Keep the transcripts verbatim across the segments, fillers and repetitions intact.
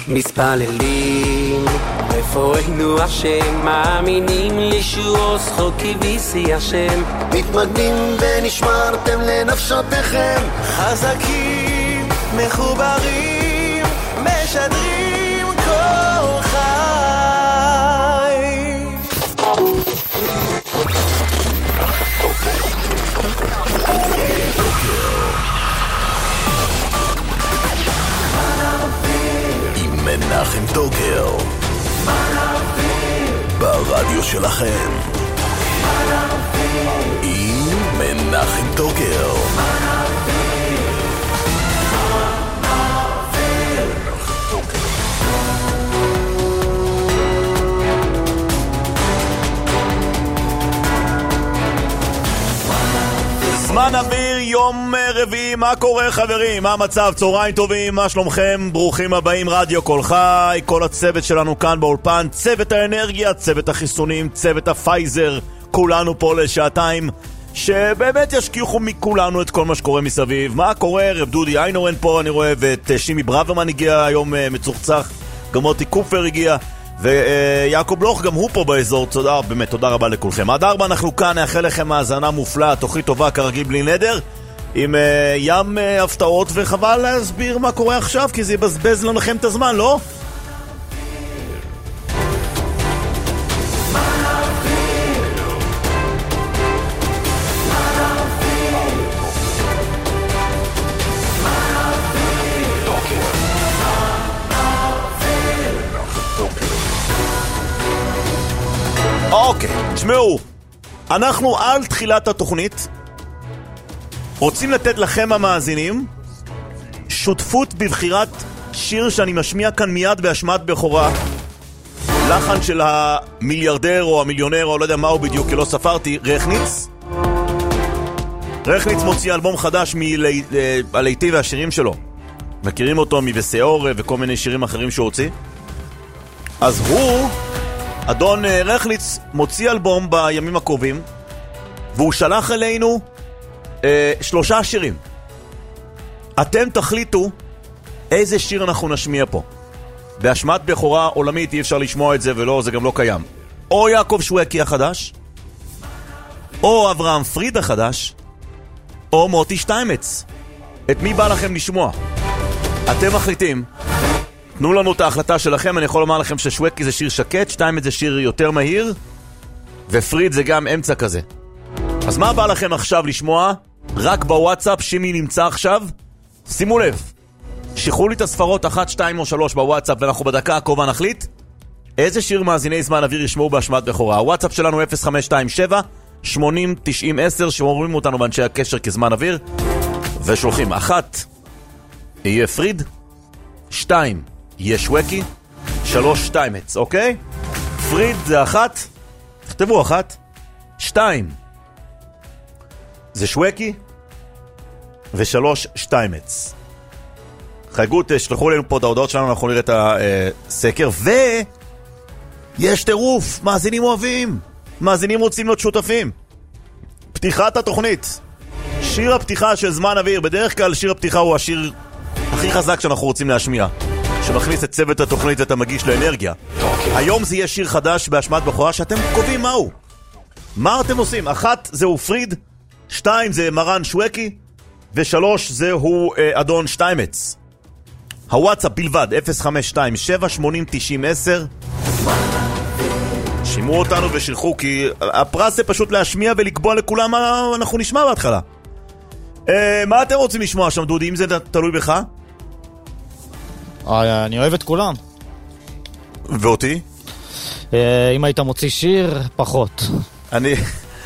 מתפללים רפואנו השם, מאמינים לישועו זכוקי ויסי השם, מתמגנים ונשמרתם לנפשותיכם, חזקים מחוברים משדרים כל חי. עם מנחם טוקר ברדיו שלכם, עם מנחם טוקר. זמן אוויר, יום רביעי, מה קורה חברים? מה המצב? צהריים טובים, מה שלומכם? ברוכים הבאים, רדיו כל חי, כל הצוות שלנו כאן באולפן, צוות האנרגיה, צוות החיסונים, צוות הפייזר, כולנו פה לשעתיים, שבאמת ישכיחו מכולנו את כל מה שקורה מסביב. מה קורה? רב דודי איינורן פה אני רואה, ואת שימי ברוורמן הגיע היום מצוחצח, גם מוטי קופר הגיע, ויעקב בלוך גם הוא פה באזור. תודה, באמת תודה רבה לכולכם. עד ארבע אנחנו כאן, נאחל לכם האזנה מופלאה, תוכנית טובה כרגיל בלי נדר, עם uh, ים uh, הפתעות, וחבל להסביר מה קורה עכשיו כי זה יבזבז לנו לכם את הזמן, לא? אוקיי, תשמעו, אנחנו על תחילת התוכנית רוצים לתת לכם המאזינים שותפות בבחירת שיר שאני משמיע כאן מיד בהשמעת בכורה, לחן של המיליארדר או המיליונר או לא יודע מהו בדיוק כי לא ספרתי, רכניץ. רכניץ מוציא אלבום חדש מהלהיטי והשירים שלו, מכירים אותו מבסיאור וכל מיני שירים אחרים שהוא הוציא. אז הוא, אדון רכניץ, מוציא אלבום בימים הקרובים, והוא שלח אלינו אה, שלושה שירים. אתם תחליטו איזה שיר אנחנו נשמיע פה. בהשמעת בכורה עולמית אי אפשר לשמוע את זה, ולא, זה גם לא קיים. או יעקב שווקי החדש, או אברהם פריד החדש, או מוטי שטיימץ. את מי בא לכם לשמוע? אתם מחליטים. תנו לנו את ההחלטה שלכם. אני יכול לומר לכם ששווקי זה שיר שקט, שטיימץ זה שיר יותר מהיר, ופריד זה גם אמצע כזה. אז מה בא לכם עכשיו לשמוע? רק בוואטסאפ, שימי נמצא עכשיו. שימו לב, שחררו לי את הספרות אחת, שתיים או שלוש בוואטסאפ, ואנחנו בדקה הקרובה נחליט איזה שיר מאזיני זמן אוויר ישמעו בהשמעת בכורה. הוואטסאפ שלנו אפס חמש שתיים שבע שמונים תשעים עשר, שמורים אותנו באנשי הקשר כזמן אוויר, ושולחים אחת יהיה פריד, שתיים יהיה שווקי, שלוש שטיימץ, אוקיי? פריד זה אחת, תכתבו אחת, שתיים זה שווקי, ושלוש שטיימץ. חייגות, שלחו לנו פה את ההודעות שלנו, אנחנו נראה את הסקר, ויש טירוף, מאזינים אוהבים, מאזינים רוצים להיות שותפים. פתיחת התוכנית, שיר הפתיחה של זמן אוויר, בדרך כלל שיר הפתיחה הוא השיר הכי חזק שאנחנו רוצים להשמיע, שמכניס את צוות התוכנית, את המגיש לאנרגיה. היום זה יהיה שיר חדש בהשמעת בכורה שאתם קובעים מהו. מה אתם עושים? אחת זהו פריד, שתיים זה מרן שווקי, ושלוש זהו אה, אדון שטיימץ. הוואטסאפ בלבד אפס חמש שתיים שבע שמונים תשעים עשר. שימו אותנו ושלחו, כי הפרס זה פשוט להשמיע ולקבוע לכולם מה אנחנו נשמע בהתחלה. אה, מה אתם רוצים לשמוע שם דודי, אם זה תלוי בך? אני אוהב את כולם. ואותי? אם היית מוציא שיר, פחות. אני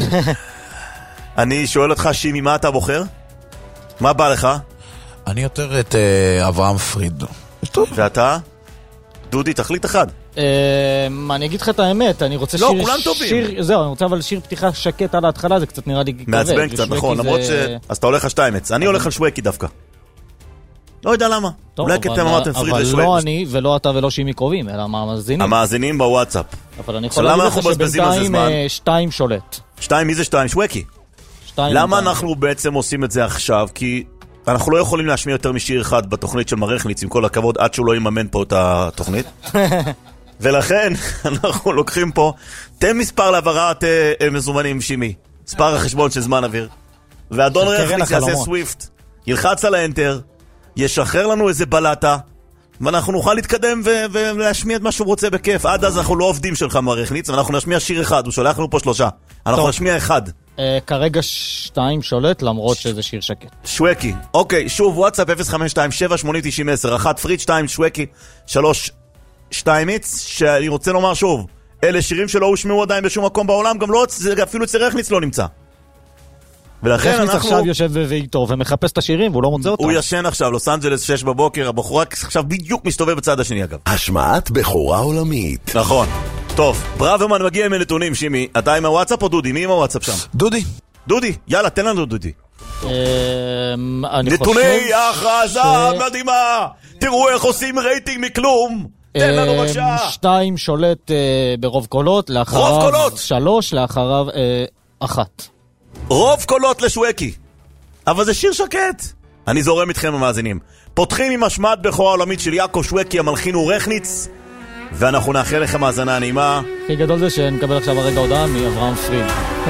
אני שואל אותך שימי, מה אתה בוחר? מה בא לך? אני יותר את אברהם פריד. ואתה? דודי, תחליט אחד. אני אגיד לך את האמת, אני רוצה שיר... לא, כולם טובים. זהו, אני רוצה אבל שיר פתיחה שקט על ההתחלה, זה קצת נראה לי כבד. מעצבן קצת, נכון, למרות ש... אז אתה הולך על שטיימץ. אני הולך על שווקי דווקא. לא יודע למה. אולי כי אתם אמרתם פריד ושווקי. אבל לא אני ולא אתה ולא שימי קרובים, אלא המאזינים. המאזינים בוואטסאפ. אבל אני יכול להגיד לך שבינתיים שתיים שולט. שתיים, מי זה שתיים? שווקי. למה אנחנו בעצם עושים את זה עכשיו? כי אנחנו לא יכולים להשמיע יותר משיר אחד בתוכנית של מרחניץ, עם כל הכבוד, עד שהוא לא יממן פה את התוכנית. ולכן אנחנו לוקחים פה, תן מספר להעברת אה, מזומנים שימי, מספר החשבון של זמן אוויר, ואדון רחניץ יעשה סוויפט, ילחץ על האנטר, ישחרר לנו איזה בלטה, ואנחנו נוכל להתקדם ו- ולהשמיע את מה שהוא רוצה בכיף. עד אז אנחנו לא עובדים שלך מרחניץ, ואנחנו נשמיע שיר אחד, הוא שולח לנו פה שלושה, אנחנו טוב. נשמיע אחד. Uh, כרגע שתיים שולט, למרות שזה שיר שקט. שווקי, אוקיי, שוב, וואטסאפ אפס חמש שתיים שבע שמונה תשעים עשר, אחת פריט, שתיים שווקי, שלוש שתיים איץ, שאני רוצה לומר שוב, אלה שירים שלא הושמעו עדיין בשום מקום בעולם, גם לא, זה אפילו אצל רחניץ לא נמצא. ולכן רחניץ אנחנו... עכשיו יושב ואיתו ומחפש את השירים, והוא לא מוצא אותם. הוא ישן עכשיו, לוס אנג'לס, שש בבוקר, הבחורה עכשיו בדיוק מסתובב בצד השני אגב. השמעת בכורה עולמית. נכון. טוב, ברוורמן מגיע עם הנתונים, שימי. אתה עם הוואטסאפ או דודי? מי עם הוואטסאפ שם? דודי. דודי, יאללה, תן לנו דודי. אני חושב... נתוני ההכרזה מדהימה! תראו איך עושים רייטינג מכלום! תן לנו בבקשה! שתיים שולט ברוב קולות, לאחריו שלוש, לאחריו אחת. רוב קולות לשווקי. אבל זה שיר שקט. אני זורם איתכם המאזינים. פותחים עם השמעת בכורה עולמית של יעקב שווקי, המלחין הוא רחניץ, ואנחנו נאחל לכם האזנה נעימה. הכי גדול זה שנקבל עכשיו הרגע הודעה מאברהם פריד.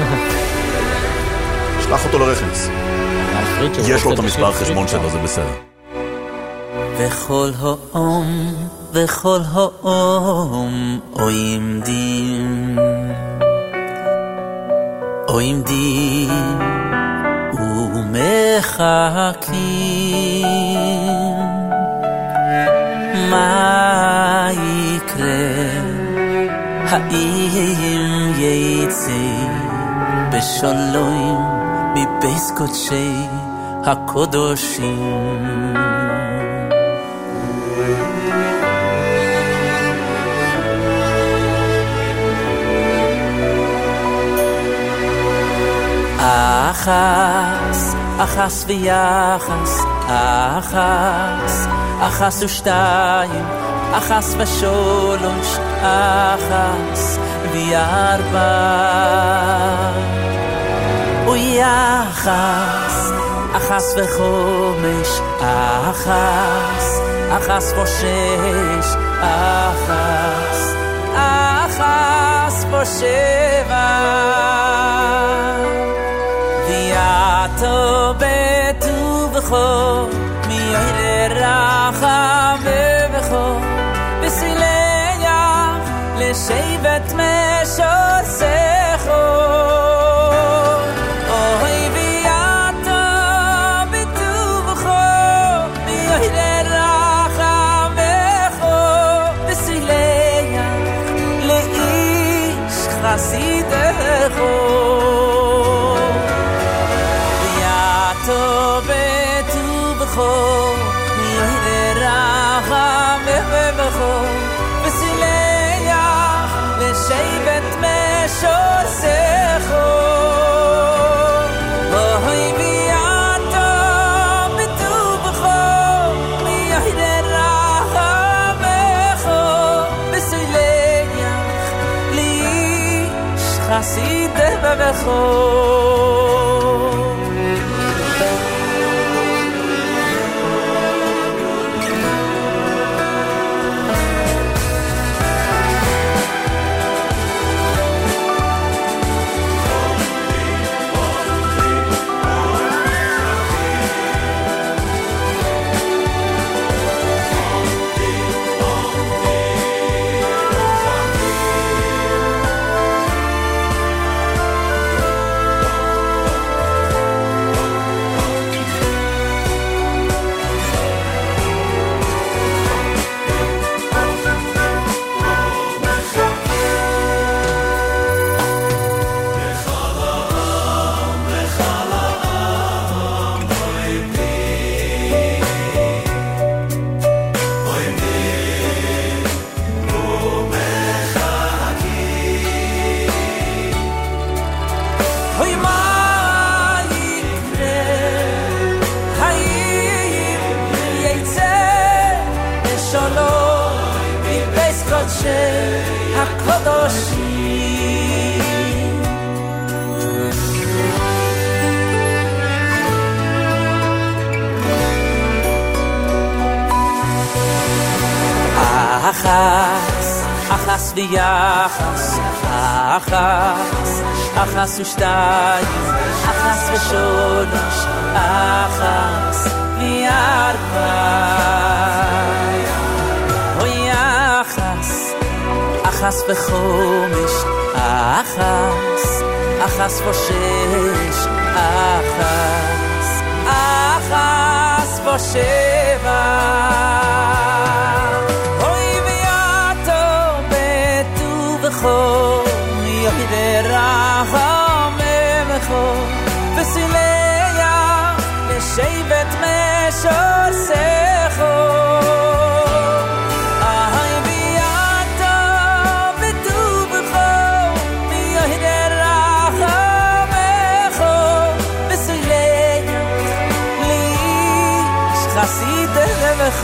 שלח אותו לרחניץ. יש לו את המספר חשבון שלו, זה בסדר. וכל האום, וכל האום, אוים דים, אוים דים, ומחכים. מה יקרה? האם יצא בשלום מבית קודשי הקודשים? אחס, אחס ויחס, אחס, אחס ושתיים, אחס ושלוש, אחס וארבע. ויחס, אחס וחומש, אחס, אחס ושש, אחס, אחס ושבע. ויעתו בטובכו מיועד רחמך וסילח לשבט משוסך. אוי ויעתו בטובכו מיועד רחמך וסילח לאיש חסידך. ויעתו בטובכו מיועד רחמך וסילח לשבט משוסך. אוי ויעתו בטובכו מיועד רחמך וסילח לאיש חסידך. אחס, אחס ויחס, אחס, אחס ושתיים, אחס ושלוש, אחס וארבע. אוי אחס, אחס וחומש, אחס, אחס ושש, אחס, אחס ושבע. אוי ויאטו בטוב וחום, יוהי דרחמך וסיליה לשבט משורסך. אוי ויאטו בטוב וחום, יוהי דרחמך וסיליה לאיש חסידך.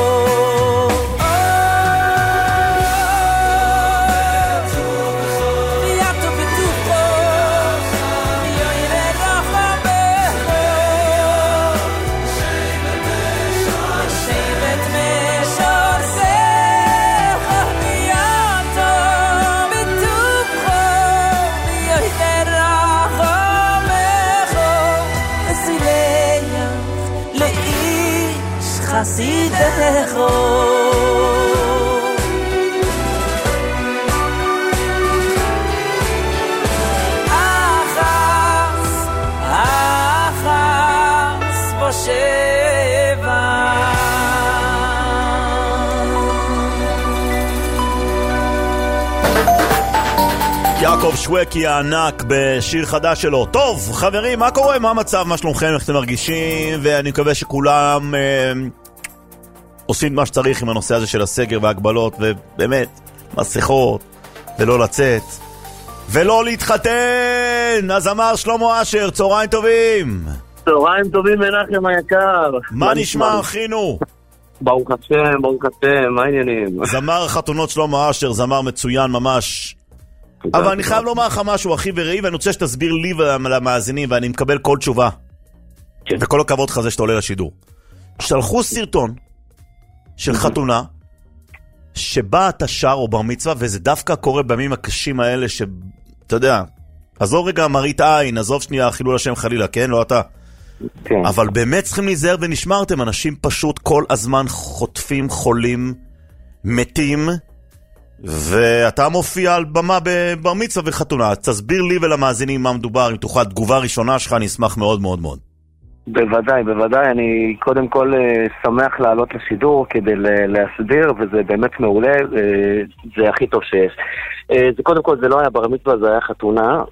חסידך. אחס, אחס ושבע. יעקב שווקי הענק בשיר חדש שלו. טוב, חברים, מה קורה? מה המצב? מה שלומכם? איך אתם מרגישים? ואני מקווה שכולם אה, עושים מה שצריך עם הנושא הזה של הסגר וההגבלות, ובאמת, מסכות, ולא לצאת, ולא להתחתן. אז אמר שלמה אשר, צהריים טובים. צהריים טובים מנחם היקר. מה נשמע אחינו? ברוך השם, ברוך השם, מה העניינים? זמר החתונות שלמה אשר, זמר מצוין ממש. אבל אני חייב לומר לך משהו, אחי ורעי, ואני רוצה שתסביר לי ולמאזינים, ואני מקבל כל תשובה. וכל הכבוד לך זה שאתה עולה לשידור. שלחו סרטון של חתונה, שבה אתה שר או בר מצווה, וזה דווקא קורה בימים הקשים האלה, שאתה יודע, עזוב רגע מראית עין, עזוב שנייה חילול השם חלילה, כן? לא אתה. כן. אבל באמת צריכים להיזהר ונשמרתם, אנשים פשוט כל הזמן חוטפים, חולים, מתים, ואתה מופיע על במה בבר מצווה וחתונה. תסביר לי ולמאזינים מה מדובר, אם תוכל תגובה ראשונה שלך, אני אשמח מאוד מאוד מאוד. בוודאי, בוודאי, אני קודם כל שמח לעלות לשידור כדי להסביר, וזה באמת מעולה, זה הכי טוב שיש. זה קודם כל, זה לא היה בר מצווה, זה היה חתונה.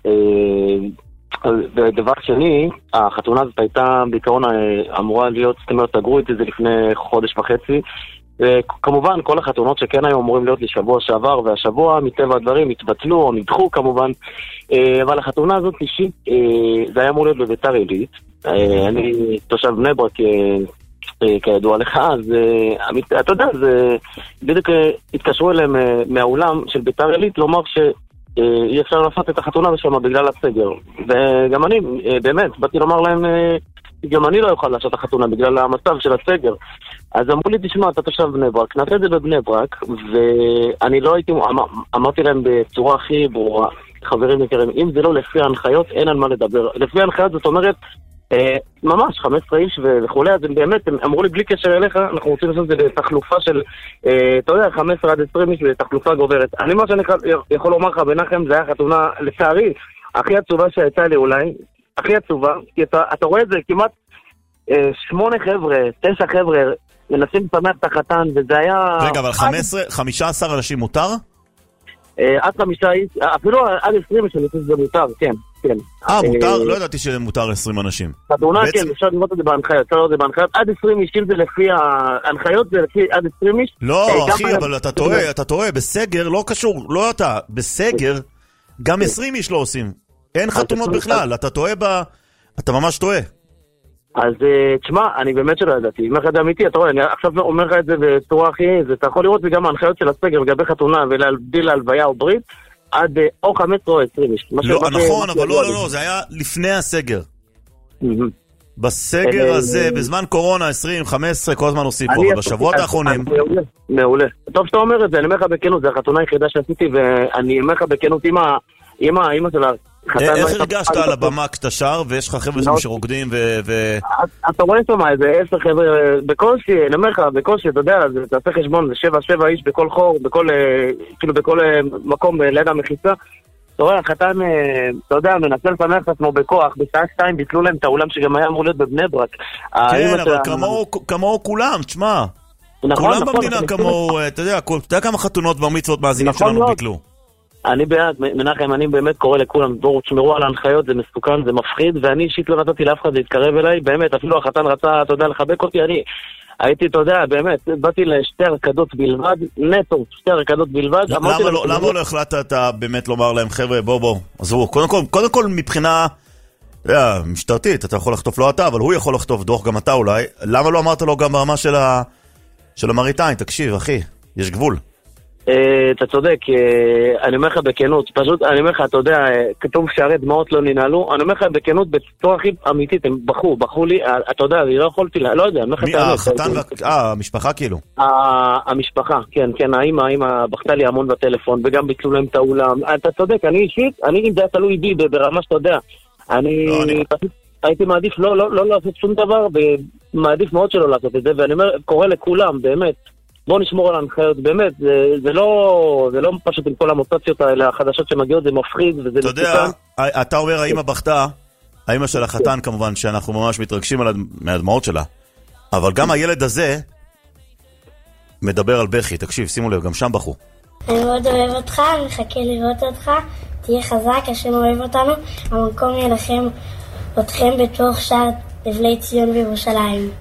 ודבר שני, החתונה הזאת הייתה בעיקרון אמורה להיות, זאת אומרת, תגרו איתי זה לפני חודש וחצי, וכמובן כל החתונות שכן היו אמורים להיות לשבוע שעבר, והשבוע מטבע הדברים התבטלו או נדחו כמובן, אבל החתונה הזאת אישית, זה היה אמור להיות בביתר עילית. אני תושב בני ברק כידוע לך, אז אתה יודע, בדיוק התקשרו אליהם מהאולם של ביתר עילית לומר שאי אפשר לעשות את החתונה שם בגלל הסגר, וגם אני באמת באתי לומר להם גם אני לא יוכל לעשות את החתונה בגלל המצב של הסגר. אז אמרו לי, תשמע, אתה תושב בני ברק, נעשה את זה בבני ברק, ואני לא הייתי, אמר, אמרתי להם בצורה הכי ברורה, חברים יקרים, אם זה לא לפי ההנחיות, אין על מה לדבר. לפי ההנחיות זאת אומרת, אה, ממש, חמישה עשר איש וכולי, אז הם באמת, הם אמרו לי, בלי קשר אליך, אנחנו רוצים לעשות את זה לתחלופה של, אה, אתה יודע, חמש עשרה עד עשרים איש לתחלופה גוברת. אני מה שאני יכול לומר לך, בנחם, זה היה חתונה, לצערי, הכי עצובה שהייתה לי אולי, הכי עצובה, כי אתה, אתה רואה את זה כמעט אה, שמונה חבר'ה, תשע חבר'ה, מנסים לפמח את החתן, וזה היה... רגע, אבל חמישה עשר אנשים מותר? עד חמישה, אפילו עד עשרים שאני חושב שזה מותר, כן, כן. אה, מותר? לא ידעתי שמותר עשרים אנשים. חתונה, כן, אפשר לראות את זה בהנחיות, אפשר לראות את זה בהנחיות, עד עשרים איש, זה לפי ההנחיות, זה לפי עד עשרים איש. לא, אחי, אבל אתה טועה, אתה טועה, בסגר, לא קשור, לא אתה, בסגר, גם עשרים איש לא עושים. אין חתונות בכלל, אתה טועה ב... אתה ממש טועה. אז תשמע, אני באמת שלא ידעתי, אם אחד אמיתי, אתה רואה, אני עכשיו אומר לך את זה בצורה הכי, אתה יכול לראות זה גם ההנחיות של הסגר לגבי חתונה ולהבדיל להלוויה או ברית, עד או חמש עשרה או עשרים איש. לא, נכון, אבל לא, לא, לא, זה היה לפני הסגר. בסגר הזה, בזמן קורונה עשרים, חמש עשרה, כל הזמן עושים פה, אבל בשבועות האחרונים... מעולה, מעולה. טוב שאתה אומר את זה, אני אומר לך בכנות, זו החתונה היחידה שעשיתי, ואני אומר לך בכנות, אמא של החתן... איך הרגשת על הבמה כשאתה שר, ויש לך חבר'ה שרוקדים ו... אתה רואה שם איזה עשר חבר'ה, בקושי, אני אומר לך, בקושי, אתה יודע, אתה עושה חשבון, זה שבע, שבע איש בכל חור, כאילו בכל מקום ליד המחיצה. אתה רואה, החתן, אתה יודע, מנסה לפנח את עצמו בכוח, בשעה שתיים ביטלו להם את האולם שגם היה אמור להיות בבני ברק. כן, אבל כמוהו כולם, תשמע. כולם במדינה כמוהו, אתה יודע, אתה יודע כמה חתונות ומצוות מאזינים שלנו ביטלו. אני בעד, מנחם, אני באמת קורא לכולם, בואו תשמרו על ההנחיות, זה מסוכן, זה מפחיד, ואני אישית לא נתתי לאף אחד להתקרב אליי, באמת, אפילו החתן רצה, אתה יודע, לחבק אותי, אני הייתי, אתה יודע, באמת, באתי לשתי הרקדות בלבד, נטו, שתי הרקדות בלבד. למה לא החלטת אתה באמת לומר להם, חבר'ה, בוא בוא, עזבו, קודם כל מבחינה משטרתית, אתה יכול לכתוב לו אתה, אבל הוא יכול לכתוב דוח גם אתה אולי, למה לא אמרת לו גם ברמה של המריטיים, תקשיב, אחי, יש גבול. אתה צודק, אני אומר לך בכנות, פשוט, אני אומר לך, אתה יודע, כתוב שערי דמעות לא ננעלו, אני אומר לך בכנות, בצורה הכי אמיתית, הם בחו, בחו לי, אתה יודע, אני לא יכולתי, לא יודע, אני אומר לך את האמת. החתן, אה, המשפחה כאילו. המשפחה, כן, כן, האמא, האמא בכתה לי המון בטלפון, וגם ביטלו להם את האולם, אתה צודק, אני אישית, אני אם זה היה תלוי בי, ברמה שאתה יודע, אני הייתי מעדיף לא לעשות שום דבר, ומעדיף מאוד שלא לעשות את זה, ואני אומר, קורא לכולם, באמת. בואו נשמור על ההנחיות, באמת, זה, זה לא, זה לא פשוט עם כל המוטציות האלה, החדשות שמגיעות, זה מפחיד וזה מסוכן. אתה יודע, אתה אומר האמא בכתה, האמא של החתן כמובן, שאנחנו ממש מתרגשים מהדמעות שלה, אבל גם הילד הזה מדבר על בכי, תקשיב, שימו לב, גם שם בכו. אני מאוד אוהב אותך, אני מחכה לראות אותך, תהיה חזק, השם אוהב אותנו, המקום ילחם אתכם בתוך שער לבלי ציון וירושלים.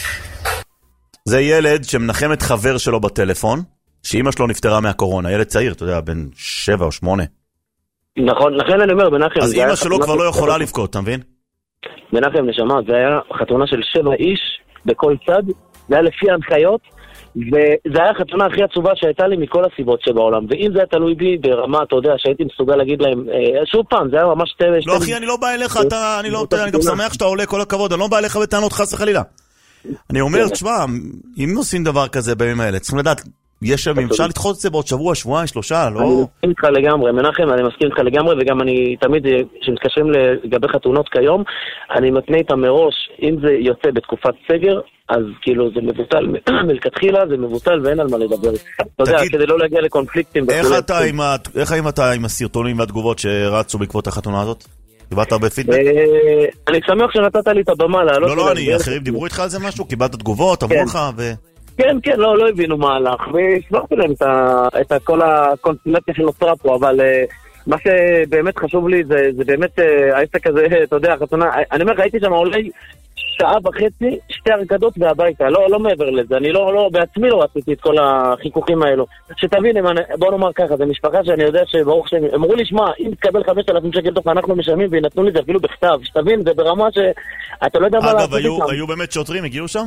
זה ילד שמנחם את חבר שלו בטלפון, שאמא שלו נפטרה מהקורונה, ילד צעיר, אתה יודע, בן שבע או שמונה. נכון, לכן אני אומר, מנחם... אז אמא שלו כבר לא יכולה לבכות, אתה מבין? מנחם, נשמה, זה היה חתונה של שבע איש בכל צד, זה היה לפי ההנחיות, וזה היה החתונה הכי עצובה שהייתה לי מכל הסיבות שבעולם, ואם זה היה תלוי בי ברמה, אתה יודע, שהייתי מסוגל להגיד להם, שוב פעם, זה היה ממש... לא, אחי, אני לא בא אליך, אני גם שמח שאתה עולה כל הכבוד, אני לא בא אליך בטענות חס וחלילה. אני אומר, תשמע, אם עושים דבר כזה בימים האלה, צריכים לדעת, יש שם, אפשר לדחות את זה בעוד שבוע, שבועיים, שלושה, לא? אני מסכים איתך לגמרי, מנחם, אני מסכים איתך לגמרי, וגם אני תמיד, כשמתקשרים לגבי חתונות כיום, אני מתנה איתם מראש, אם זה יוצא בתקופת סגר, אז כאילו זה מבוטל, מלכתחילה זה מבוטל ואין על מה לדבר. אתה יודע, כדי לא להגיע לקונפליקטים. איך אתה עם הסרטונים והתגובות שרצו בעקבות החתונה הזאת? קיבלת הרבה פידבק? אני שמח שנתת לי את הבמה לעלות. לא, לא, אני, אחרים דיברו איתך על זה משהו? קיבלת תגובות, אמרו לך ו... כן, כן, לא, לא הבינו מהלך, והסברתי להם את כל הקונסטלציה שנוצרה פה, אבל מה שבאמת חשוב לי זה באמת העסק הזה, אתה יודע, החתונה, אני אומר לך, הייתי שם אולי שעה וחצי, שתי הרקדות והביתה, לא, לא מעבר לזה, אני לא, לא, בעצמי לא רציתי את כל החיכוכים האלו. שתבין, בוא נאמר ככה, זה משפחה שאני יודע שברוך שהם, אמרו לי, שמע, אם תקבל חמשת אלפים שקל תוך אנחנו משלמים, ונתנו לי זה אפילו בכתב, שתבין, זה ברמה שאתה לא יודע מה לעשות איתם. אגב, היו באמת שוטרים, הגיעו שם?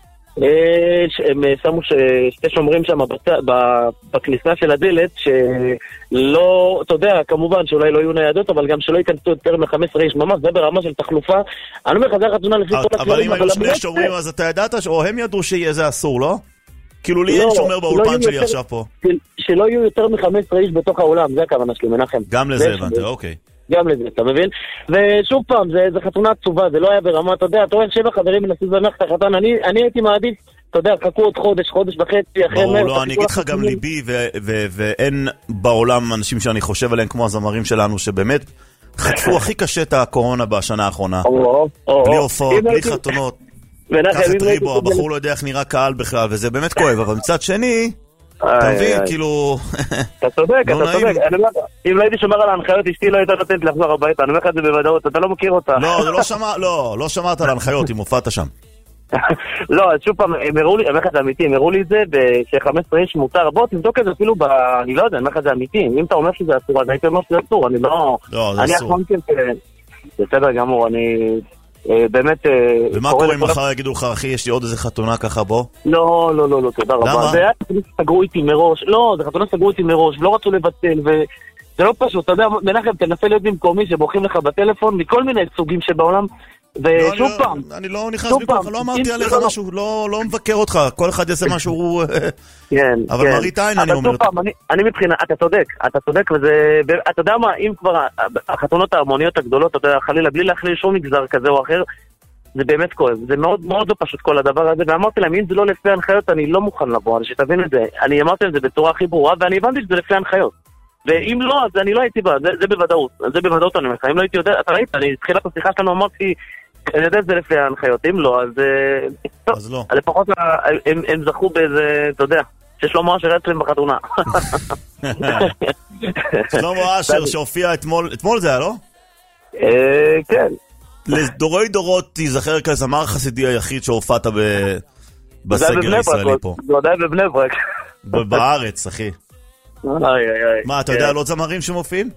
הם שמו שתי שומרים שם בכניסה של הדלת, שלא, אתה יודע, כמובן שאולי לא יהיו ניידות, אבל גם שלא ייכנסו יותר מ-חמש עשרה איש, ממש, זה ברמה של תחלופה. אני אומר לך, זה חתונה לפי כל הכללים. אבל אם היו שני שומרים, אז אתה ידעת, או הם ידעו שזה אסור, לא? כאילו לי אין שומר באולפן שלי עכשיו פה. שלא יהיו יותר מ-חמש עשרה איש בתוך האולם, זה הכוונה שלי, מנחם. גם לזה הבנת, אוקיי. גם לזה, אתה מבין? ושוב פעם, זה, זה חתונה עצובה, זה לא היה ברמה, אתה יודע, אתה רואה שבע חברים מנסים לזנח את החתן, אני, אני הייתי מעדיף, אתה יודע, חכו עוד חודש, חודש וחצי, אחרי... ברור, לא, אני אגיד לך גם ליבי, ואין בעולם אנשים שאני חושב עליהם כמו הזמרים שלנו, שבאמת חטפו הכי קשה את הקורונה בשנה האחרונה. בלי הופעות, בלי חתונות. קח את ריבו, הבחור לא יודע איך נראה קהל בכלל, וזה באמת כואב, אבל מצד שני... אתה מבין, כאילו... אתה צודק, אתה צודק. אם לא הייתי שומר על ההנחיות, אשתי לא הייתה נותנת לחזור הביתה. אני אומר לך את זה בוודאות, אתה לא מכיר אותה. לא, לא שמעת על ההנחיות, אם הופעת שם. לא, שוב פעם, הם הראו לי, אני אומר לך את זה אמיתי, הם הראו לי את זה ש-חמש עשרה איש מותר. בוא, תבדוק את זה אפילו ב... אני לא יודע, אני אומר לך את זה אמיתי. אם אתה אומר שזה אסור, אז הייתי אומר שזה אסור, אני לא... לא, זה אסור. בסדר גמור, אני... באמת... ומה קורה אם מחר יגידו לך, אחי, יש לי עוד איזה חתונה ככה בוא? לא, לא, לא, לא, תודה רבה. למה? זה היה חתונה סגרו איתי מראש, לא, זה חתונה סגרו איתי מראש, ולא רצו לבטל, וזה לא פשוט, אתה יודע, מנחם, תנסה להיות במקומי שבורחים לך בטלפון, מכל מיני סוגים שבעולם, ושוב פעם. אני לא נכנס בכוח, לא אמרתי עליך משהו, לא מבקר אותך, כל אחד יעשה משהו... כן, אבל מראית עין אני אומר. אבל שוב פעם, אני מבחינה, אתה צודק, אתה צודק, וזה... אתה יודע מה, אם כבר החתונות ההמוניות הגדולות, אתה יודע, חלילה, בלי להכליל שום מגזר כזה או אחר, זה באמת כואב, זה מאוד מאוד לא פשוט כל הדבר הזה, ואמרתי להם, אם זה לא לפי ההנחיות, אני לא מוכן לבוא, שתבין את זה. אני אמרתי להם זה בצורה הכי ברורה, ואני הבנתי שזה לפי ההנחיות. ואם לא, אז אני לא הייתי בה, זה, זה בוודאות, זה בוודאות אני אומר, אם לא הייתי יודע, אתה ראית, אני התחילת השיחה שלנו אמרתי, אני יודע שזה לפי ההנחיות, אם לא, אז... אז לא. לפחות הם, הם זכו באיזה, אתה יודע, ששלמה אשר אצלם בחתונה. שלמה אשר שהופיע אתמול, אתמול זה היה, לא? כן. לדורי דורות תיזכר כזמר חסידי היחיד שהופעת בסגל הישראלי פה. זה עדיין בבני ברק. בארץ, אחי. מה, אתה יודע על עוד זמרים שמופיעים?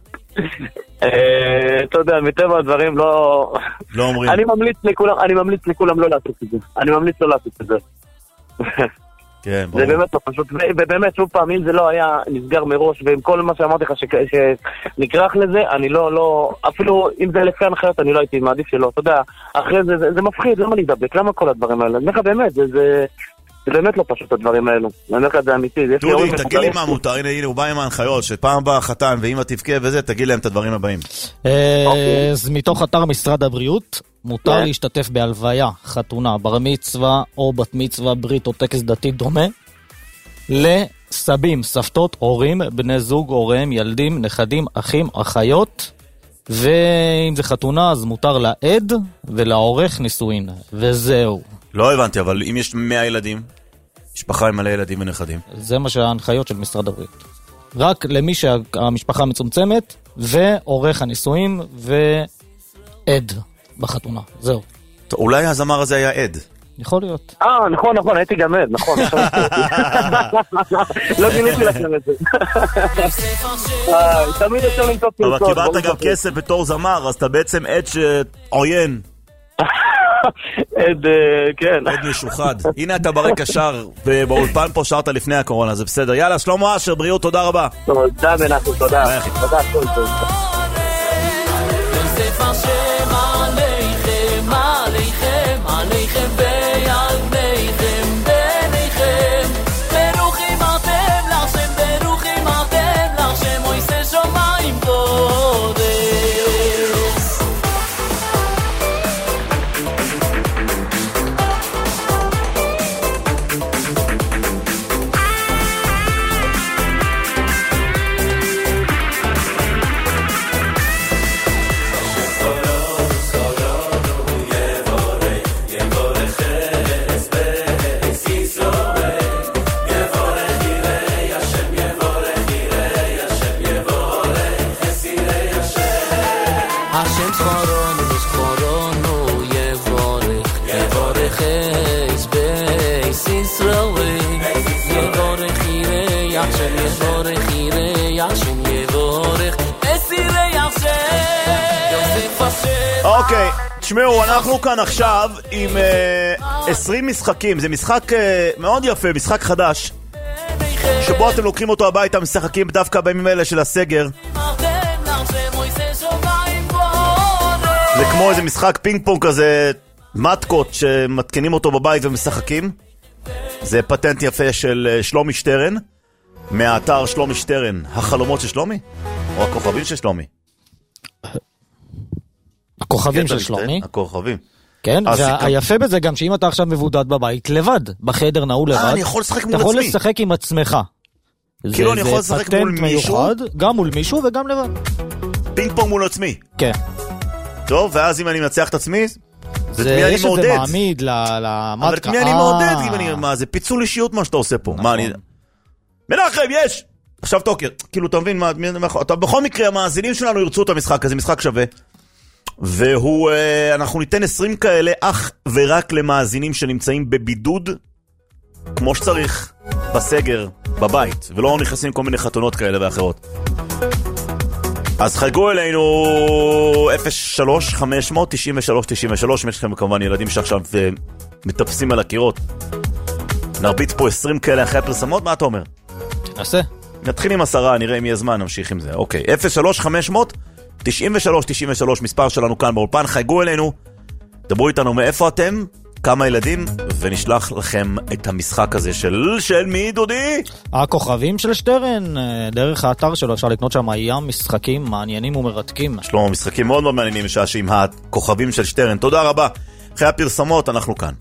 אתה יודע, מטבע הדברים לא... לא אומרים. אני ממליץ לכולם, אני ממליץ לכולם לא לעשות את זה. אני ממליץ לא לעשות את זה. כן, ברור. זה באמת לא פשוט, ובאמת, שוב פעם, אם זה לא היה נסגר מראש, ועם כל מה שאמרתי לך שנקרח לזה, אני לא, לא, אפילו אם זה לפי הנחיות, אני לא הייתי מעדיף שלא, אתה יודע, אחרי זה, זה מפחיד, למה נדבק, למה כל הדברים האלה? אני אומר לך באמת, זה, זה, זה באמת לא פשוט הדברים האלו, אני אומר לך זה אמיתי. דודי, תגיד לי מה מותר, הנה, הנה, הוא בא עם ההנחיות, שפעם הבאה חתן, ואמא תבכה וזה, תגיד להם את הדברים הבאים. אז מתוך אתר משרד הבריאות, מותר להשתתף בהלוויה, חתונה, בר מצווה או בת מצווה, ברית או טקס דתי דומה, לסבים, סבתות, הורים, בני זוג, הוריהם, ילדים, נכדים, אחים, אחיות, ואם זה חתונה אז מותר לעד ולעורך נישואין, וזהו. לא הבנתי, אבל אם יש מאה ילדים, משפחה עם מלא ילדים ונכדים. זה מה שההנחיות של משרד הבריאות. רק למי שהמשפחה מצומצמת, ועורך הנישואין ועד בחתונה, זהו. אולי הזמר הזה היה עד. יכול להיות. אה, נכון, נכון, הייתי גם עד, נכון. לא גיליתי לכם את זה. תמיד אפשר למצוא פרסות. אבל קיבלת גם כסף בתור זמר, אז אתה בעצם עד שעוין. עד, כן. עד משוחד. הנה אתה ברקע שר, ובאולפן פה שרת לפני הקורונה, זה בסדר. יאללה, שלמה אשר, בריאות, תודה רבה. תודה מנחם, תודה. תודה, כל טוב. עליכם ועל בניכם בניכם ברוכים אתם להשם ברוכים אתם להשם מויסה שמיים קודש אוקיי, תשמעו, אנחנו כאן עכשיו עם עשרים משחקים. זה משחק מאוד יפה, משחק חדש, שבו אתם לוקחים אותו הביתה, משחקים דווקא בימים אלה של הסגר. זה כמו איזה משחק פינג פונג כזה, מתקות שמתקנים אותו בבית ומשחקים. זה פטנט יפה של שלומי שטרן, מהאתר שלומי שטרן. החלומות של שלומי? או הכוכבים של שלומי? הכוכבים של שלומי. הכוכבים. כן, והיפה בזה גם שאם אתה עכשיו מבודד בבית לבד, בחדר נעול לבד, אני יכול לשחק מול עצמי. אתה יכול עצמי. לשחק עם עצמך. כאילו אני יכול לשחק מול מישהו? מיוחד, גם מול מישהו וגם לבד. פינג פונג מול עצמי. כן. טוב, ואז אם אני מנצח את עצמי, זה מי אני מעודד. יש איזה מעמיד למטקה. אבל את מי אני מעודד? מה, זה פיצול אישיות מה שאתה עושה פה. מה אני... מנחם, יש! עכשיו טוקר. כאילו, אתה מבין, בכל מקרה, המאזינים שלנו ירצו את המשחק הזה, משחק שווה. והוא, אנחנו ניתן עשרים כאלה אך ורק למאזינים שנמצאים בבידוד כמו שצריך, בסגר, בבית, ולא נכנסים כל מיני חתונות כאלה ואחרות. אז חייגו אלינו אפס שלוש חמש תשע שלוש תשע שלוש, יש לכם כמובן ילדים שעכשיו מטפסים על הקירות. נרביץ פה עשרים כאלה אחרי הפרסמות, מה אתה אומר? נעשה. נתחיל עם עשרה, נראה אם יהיה זמן, נמשיך עם זה. אוקיי, אפס שלוש חמש תשע שלוש תשע שלוש, מספר שלנו כאן באולפן, חייגו אלינו, דברו איתנו מאיפה אתם, כמה ילדים, ונשלח לכם את המשחק הזה של... של מי, דודי? הכוכבים של שטרן, דרך האתר שלו אפשר לקנות שם ים משחקים מעניינים ומרתקים. יש לו משחקים מאוד מאוד מעניינים משעשעים, הכוכבים של שטרן. תודה רבה. אחרי הפרסמות אנחנו כאן.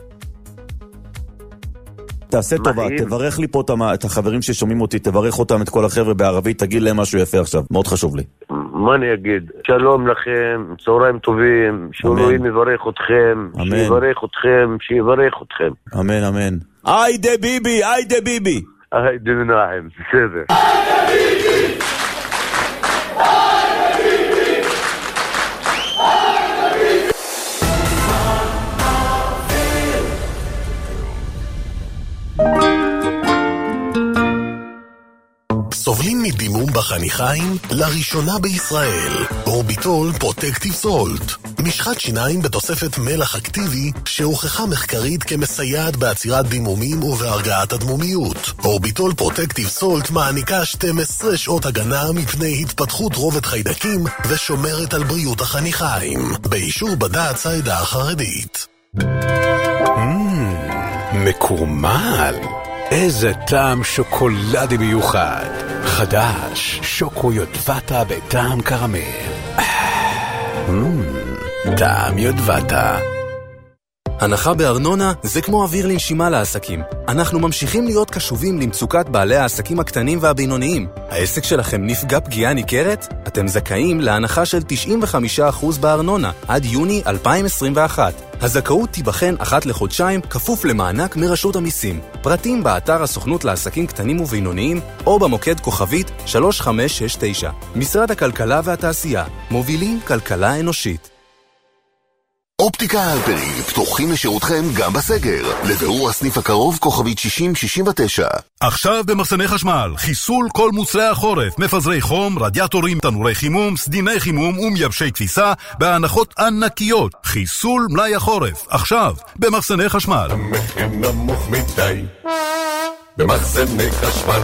תעשה טובה, תברך לי פה את החברים ששומעים אותי, תברך אותם, את כל החבר'ה בערבית, תגיד להם משהו יפה עכשיו, מאוד חשוב לי. מה אני אגיד? שלום לכם, צהריים טובים, שאלוהים יברך אתכם, שיברך אתכם, שיברך אתכם. אמן, אמן. היידה ביבי, היידה ביבי. היידה מנחם, בסדר. היידה ביבי! סובלים מדימום בחניכיים? לראשונה בישראל. אורביטול פרוטקטיב סולט. משחת שיניים בתוספת מלח אקטיבי שהוכחה מחקרית כמסייעת בעצירת דימומים ובהרגעת הדמומיות. אורביטול פרוטקטיב סולט מעניקה שתים עשרה שעות הגנה מפני התפתחות רובד חיידקים ושומרת על בריאות החניכיים. באישור בד"ץ העדה החרדית. מקורמל. איזה טעם שוקולדי מיוחד. חדש, שוקו יודבטה בטעם קרמל. טעם יודבטה. הנחה בארנונה זה כמו אוויר לנשימה לעסקים. אנחנו ממשיכים להיות קשובים למצוקת בעלי העסקים הקטנים והבינוניים. העסק שלכם נפגע פגיעה ניכרת? אתם זכאים להנחה של תשעים וחמישה אחוז בארנונה עד יוני אלפיים עשרים ואחת. הזכאות תיבחן אחת לחודשיים כפוף למענק מרשות המיסים. פרטים באתר הסוכנות לעסקים קטנים ובינוניים או במוקד כוכבית שלוש חמש שש תשע. משרד הכלכלה והתעשייה, מובילים כלכלה אנושית. אופטיקה הלפרין, פתוחים לשירותכם גם בסגר. לבירור הסניף הקרוב כוכבית שישים שישים ותשע. עכשיו במחסני חשמל, חיסול כל מוצרי החורף, מפזרי חום, רדיאטורים, תנורי חימום, סדיני חימום ומייבשי כביסה, בהנחות ענקיות. חיסול מלאי החורף, עכשיו במחסני חשמל. המחיר נמוך מדי במחסני חשמל.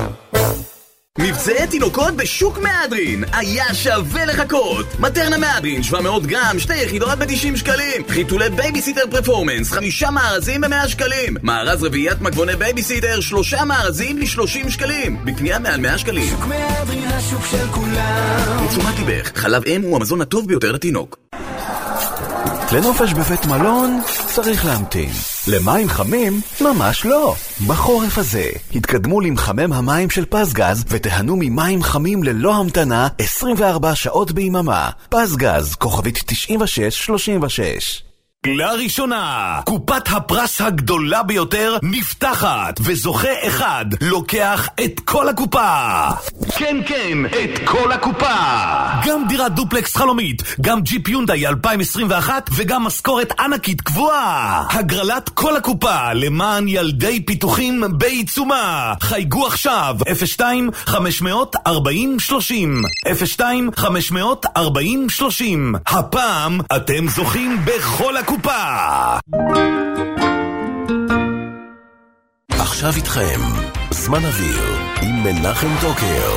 מבצעי תינוקות בשוק מהדרין, היה שווה לחכות. מטרנה מהדרין שבע מאות גרם, שתי יחידות ב-תשעים שקלים. חיתולי בייביסיטר פרפורמנס, חמישה מארזים ב-מאה שקלים. מארז רביעיית מגבוני בייביסיטר, שלושה מארזים ל-שלושים שקלים. בקנייה מעל מאה שקלים. שוק מהדרין, השוק של כולם. לתשומת ליבך, חלב אם הוא המזון הטוב ביותר לתינוק. לנופש בבית מלון צריך להמתין. למים חמים? ממש לא. בחורף הזה התקדמו למחמם המים של פסגז ותהנו ממים חמים ללא המתנה עשרים וארבע שעות ביממה. פסגז, כוכבית תשעים ושש שלושים ושש. לראשונה, קופת הפרס הגדולה ביותר נפתחת, וזוכה אחד לוקח את כל הקופה. כן, כן, את כל הקופה. גם דירת דופלקס חלומית, גם ג'יפ יונדאי אלפיים עשרים ואחת וגם משכורת ענקית קבועה. הגרלת כל הקופה למען ילדי פיתוחים בעיצומה. חייגו עכשיו אפס שתיים חמש ארבעים שלושים אפס שתיים חמש ארבעים שלושים. הפעם אתם זוכים בכל הקופה. קופה. עכשיו איתכם זמן אוויר עם מנחם טוקר.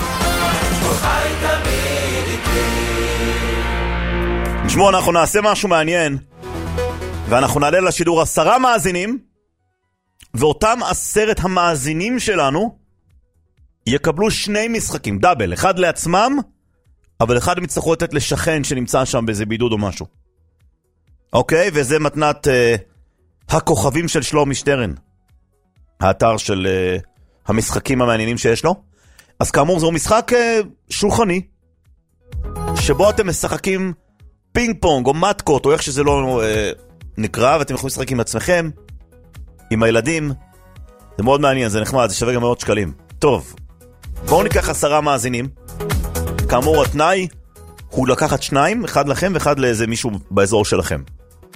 תשמעו, אנחנו נעשה משהו מעניין, ואנחנו נעלה לשידור עשרה מאזינים, ואותם עשרת המאזינים שלנו יקבלו שני משחקים, דאבל, אחד לעצמם, אבל אחד הם יצטרכו לתת לשכן שנמצא שם באיזה בידוד או משהו. אוקיי, וזה מתנת אה, הכוכבים של שלומי שטרן, האתר של אה, המשחקים המעניינים שיש לו. אז כאמור, זהו משחק אה, שולחני, שבו אתם משחקים פינג פונג או מתקות, או איך שזה לא אה, נקרא, ואתם יכולים לשחק עם עצמכם, עם הילדים. זה מאוד מעניין, זה נחמד, זה שווה גם מאות שקלים. טוב, בואו ניקח עשרה מאזינים. כאמור, התנאי הוא לקחת שניים, אחד לכם ואחד לאיזה מישהו באזור שלכם.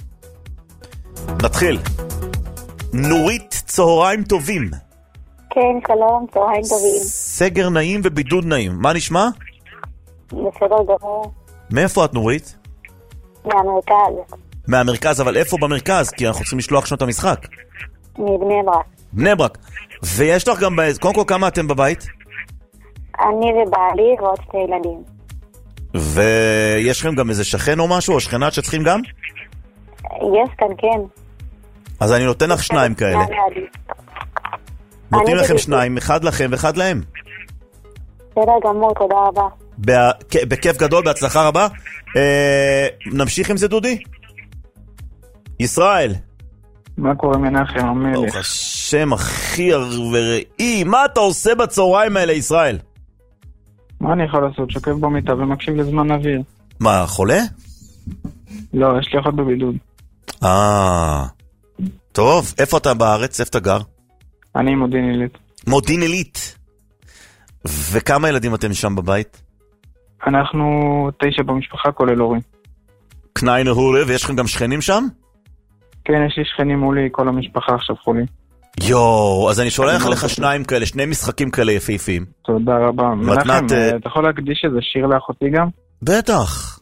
נתחיל. נורית, צהריים טובים. כן, שלום, צהריים טובים. סגר נעים ובידוד נעים. מה נשמע? בסדר גמור. מאיפה את, נורית? מהמרכז. מהמרכז, אבל איפה במרכז? כי אנחנו צריכים לשלוח שנות המשחק. מבני ברק. בני ברק. ויש לך גם, קודם כל, כמה אתם בבית? אני ובעלי ועוד שתי ילדים. ויש לכם גם איזה שכן או משהו, או שכנת שצריכים גם? יש כאן, כן. אז אני נותן לך שניים כאלה. נותנים לכם שניים, אחד לכם ואחד להם. בסדר גמור, תודה רבה. בכיף גדול, בהצלחה רבה. נמשיך עם זה, דודי? ישראל. מה קורה מנחם, המלך? ברוך השם, אחי וראי, מה אתה עושה בצהריים האלה, ישראל? מה אני יכול לעשות? שוקב במיטה ומקשיב לזמן אוויר. מה, חולה? לא, יש לי אחות בבידוד. אה, טוב, איפה אתה בארץ? איפה אתה גר? אני מודיעין עילית. מודיעין עילית. וכמה ילדים אתם שם בבית? אנחנו תשע במשפחה, כולל הורים. קניין הורה, ויש לכם גם שכנים שם? כן, יש לי שכנים מולי, כל המשפחה עכשיו חולים. יואו, אז אני שולח לך שניים כאלה, שני משחקים כאלה יפהפיים. תודה רבה. מנחם, אתה יכול להקדיש איזה שיר לאחותי גם? בטח.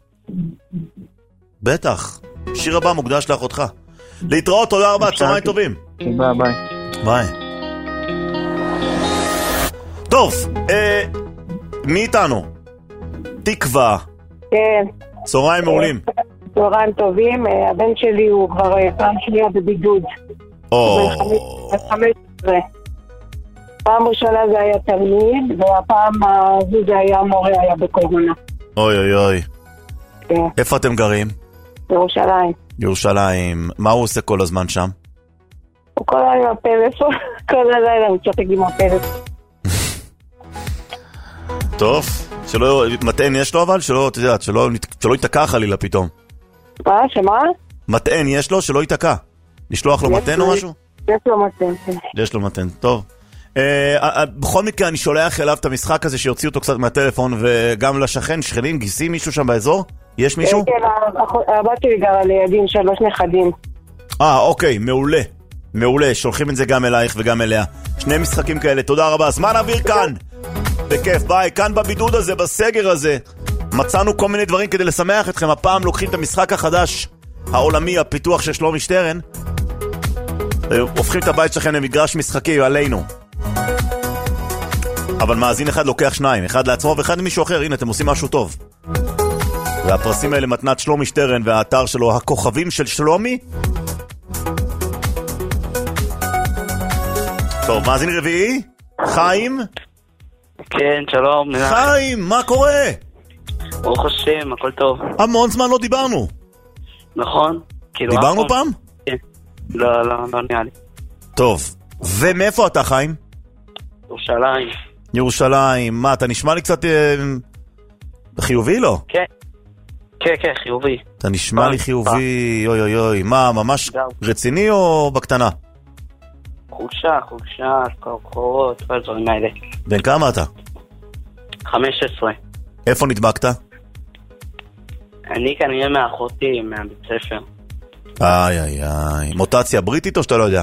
בטח. שיר הבא מוקדש לאחותך. להתראות, תודה רבה, צהריים טובים. תודה, ביי. ביי. טוב, אה, מי איתנו? תקווה. כן. צהריים מעולים. צהריים טובים, הבן שלי הוא כבר פעם שנייה בבידוד. או. חמש עשרה. פעם ראשונה זה היה תלמיד, והפעם הזו זה היה מורה, היה בקורונה. אוי אוי אוי. כן. איפה אתם גרים? ירושלים. ירושלים. מה הוא עושה כל הזמן שם? הוא כל הלילה הפלאפון, כל הלילה הוא צוחק עם הפלאפון. טוב, שלא, מטען יש לו אבל? שלא, את יודעת, שלא, שלא ייתקע חלילה פתאום. מה? שמה? מטען יש לו? שלא ייתקע. לשלוח לו מטען או משהו? יש לו מטען, כן. יש לו מטען, טוב. אה, בכל מקרה אני שולח אליו את המשחק הזה שיוציא אותו קצת מהטלפון, וגם לשכן, שכנים, גיסים, מישהו שם באזור? יש מישהו? כן, הבת שלי גרה לידים, שלוש נכדים. אה, אוקיי, מעולה. מעולה, שולחים את זה גם אלייך וגם אליה. שני משחקים כאלה, תודה רבה. זמן אוויר כאן. בכיף, ביי. כאן בבידוד הזה, בסגר הזה, מצאנו כל מיני דברים כדי לשמח אתכם. הפעם לוקחים את המשחק החדש, העולמי, הפיתוח של שלומי שטרן, הופכים את הבית שלכם למגרש משחקי עלינו. אבל מאזין אחד לוקח שניים, אחד לעצמו ואחד למישהו אחר. הנה, אתם עושים משהו טוב. והפרסים האלה מתנת שלומי שטרן והאתר שלו, הכוכבים של שלומי. טוב, מאזין רביעי, חיים. כן, שלום. חיים, מה קורה? ברוך השם, הכל טוב. המון זמן לא דיברנו. נכון. דיברנו פעם? כן. לא, לא, לא נראה לי. טוב, ומאיפה אתה, חיים? ירושלים. ירושלים, מה, אתה נשמע לי קצת אה, חיובי, לא? כן. כן, כן, חיובי. אתה נשמע לי חיובי, אוי אוי אוי. מה, ממש רציני או בקטנה? חולשה, חולשה, קורקורות, כל הדברים האלה. בן כמה אתה? חמש עשרה. איפה נדבקת? אני כנראה מאחותי, מהבית ספר. איי איי איי. מוטציה בריטית או שאתה לא יודע?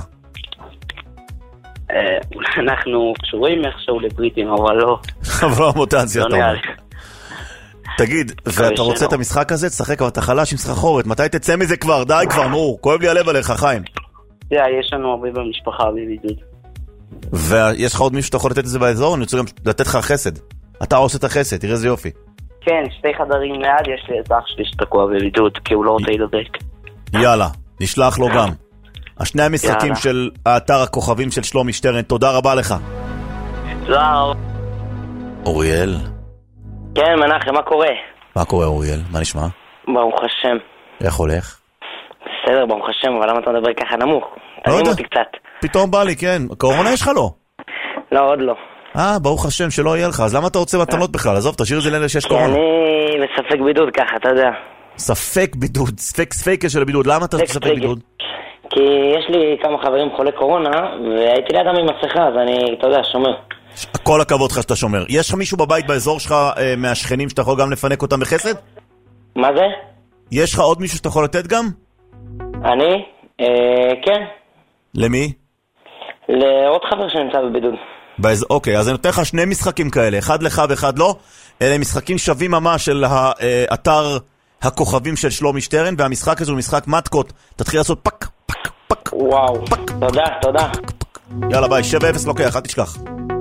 אנחנו קשורים איכשהו לבריטים, אבל לא. אבל לא המוטציה, אתה אומר. תגיד, ואתה רוצה את המשחק הזה? תשחק, אבל אתה חלש עם סחרחורת. מתי תצא מזה כבר? די כבר, נו. כואב לי הלב עליך, חיים. תראה, יש לנו הרבה במשפחה בבידוד. ויש לך עוד מישהו שאתה יכול לתת את זה באזור? אני רוצה גם לתת לך חסד. אתה עושה את החסד, תראה איזה יופי. כן, שתי חדרים ליד, יש לי את אח שלי שתקוע בבידוד, כי הוא לא רוצה לדבק. יאללה, נשלח לו גם. השני המשחקים של האתר הכוכבים של שלומי שטרן, תודה רבה לך. תודה רבה. אוריאל. כן, מנחם, מה קורה? מה קורה, אוריאל? מה נשמע? ברוך השם. איך הולך? בסדר, ברוך השם, אבל למה אתה מדבר ככה נמוך? לא יודע. אותי קצת. פתאום בא לי, כן. קורונה יש לך לא? לא, עוד לא. אה, ברוך השם שלא יהיה לך. אז למה אתה רוצה מתנות בכלל? עזוב, תשאיר את זה לאלה שיש קורונה. כי אני בספק בידוד ככה, אתה יודע. ספק בידוד, ספק ספק של הבידוד. למה אתה ספק בידוד? כי יש לי כמה חברים חולי קורונה, והייתי לידם עם מסכה, אז אני, אתה יודע, שומר. כל הכבוד לך שאתה שומר. יש לך מישהו בבית באזור שלך אה, מהשכנים שאתה יכול גם לפנק אותם בחסד? מה זה? יש לך עוד מישהו שאתה יכול לתת גם? אני? אה, כן. למי? לעוד חבר שנמצא בבידוד. באז... אוקיי, אז אני נותן לך שני משחקים כאלה, אחד לך ואחד לא. אלה משחקים שווים ממש של האתר הכוכבים של שלומי שטרן, והמשחק הזה הוא משחק מתקות. תתחיל לעשות פק, פק, פק. וואו, פק, תודה, תודה. פק, פק. יאללה ביי, שבע אפס לוקח, אל תשכח.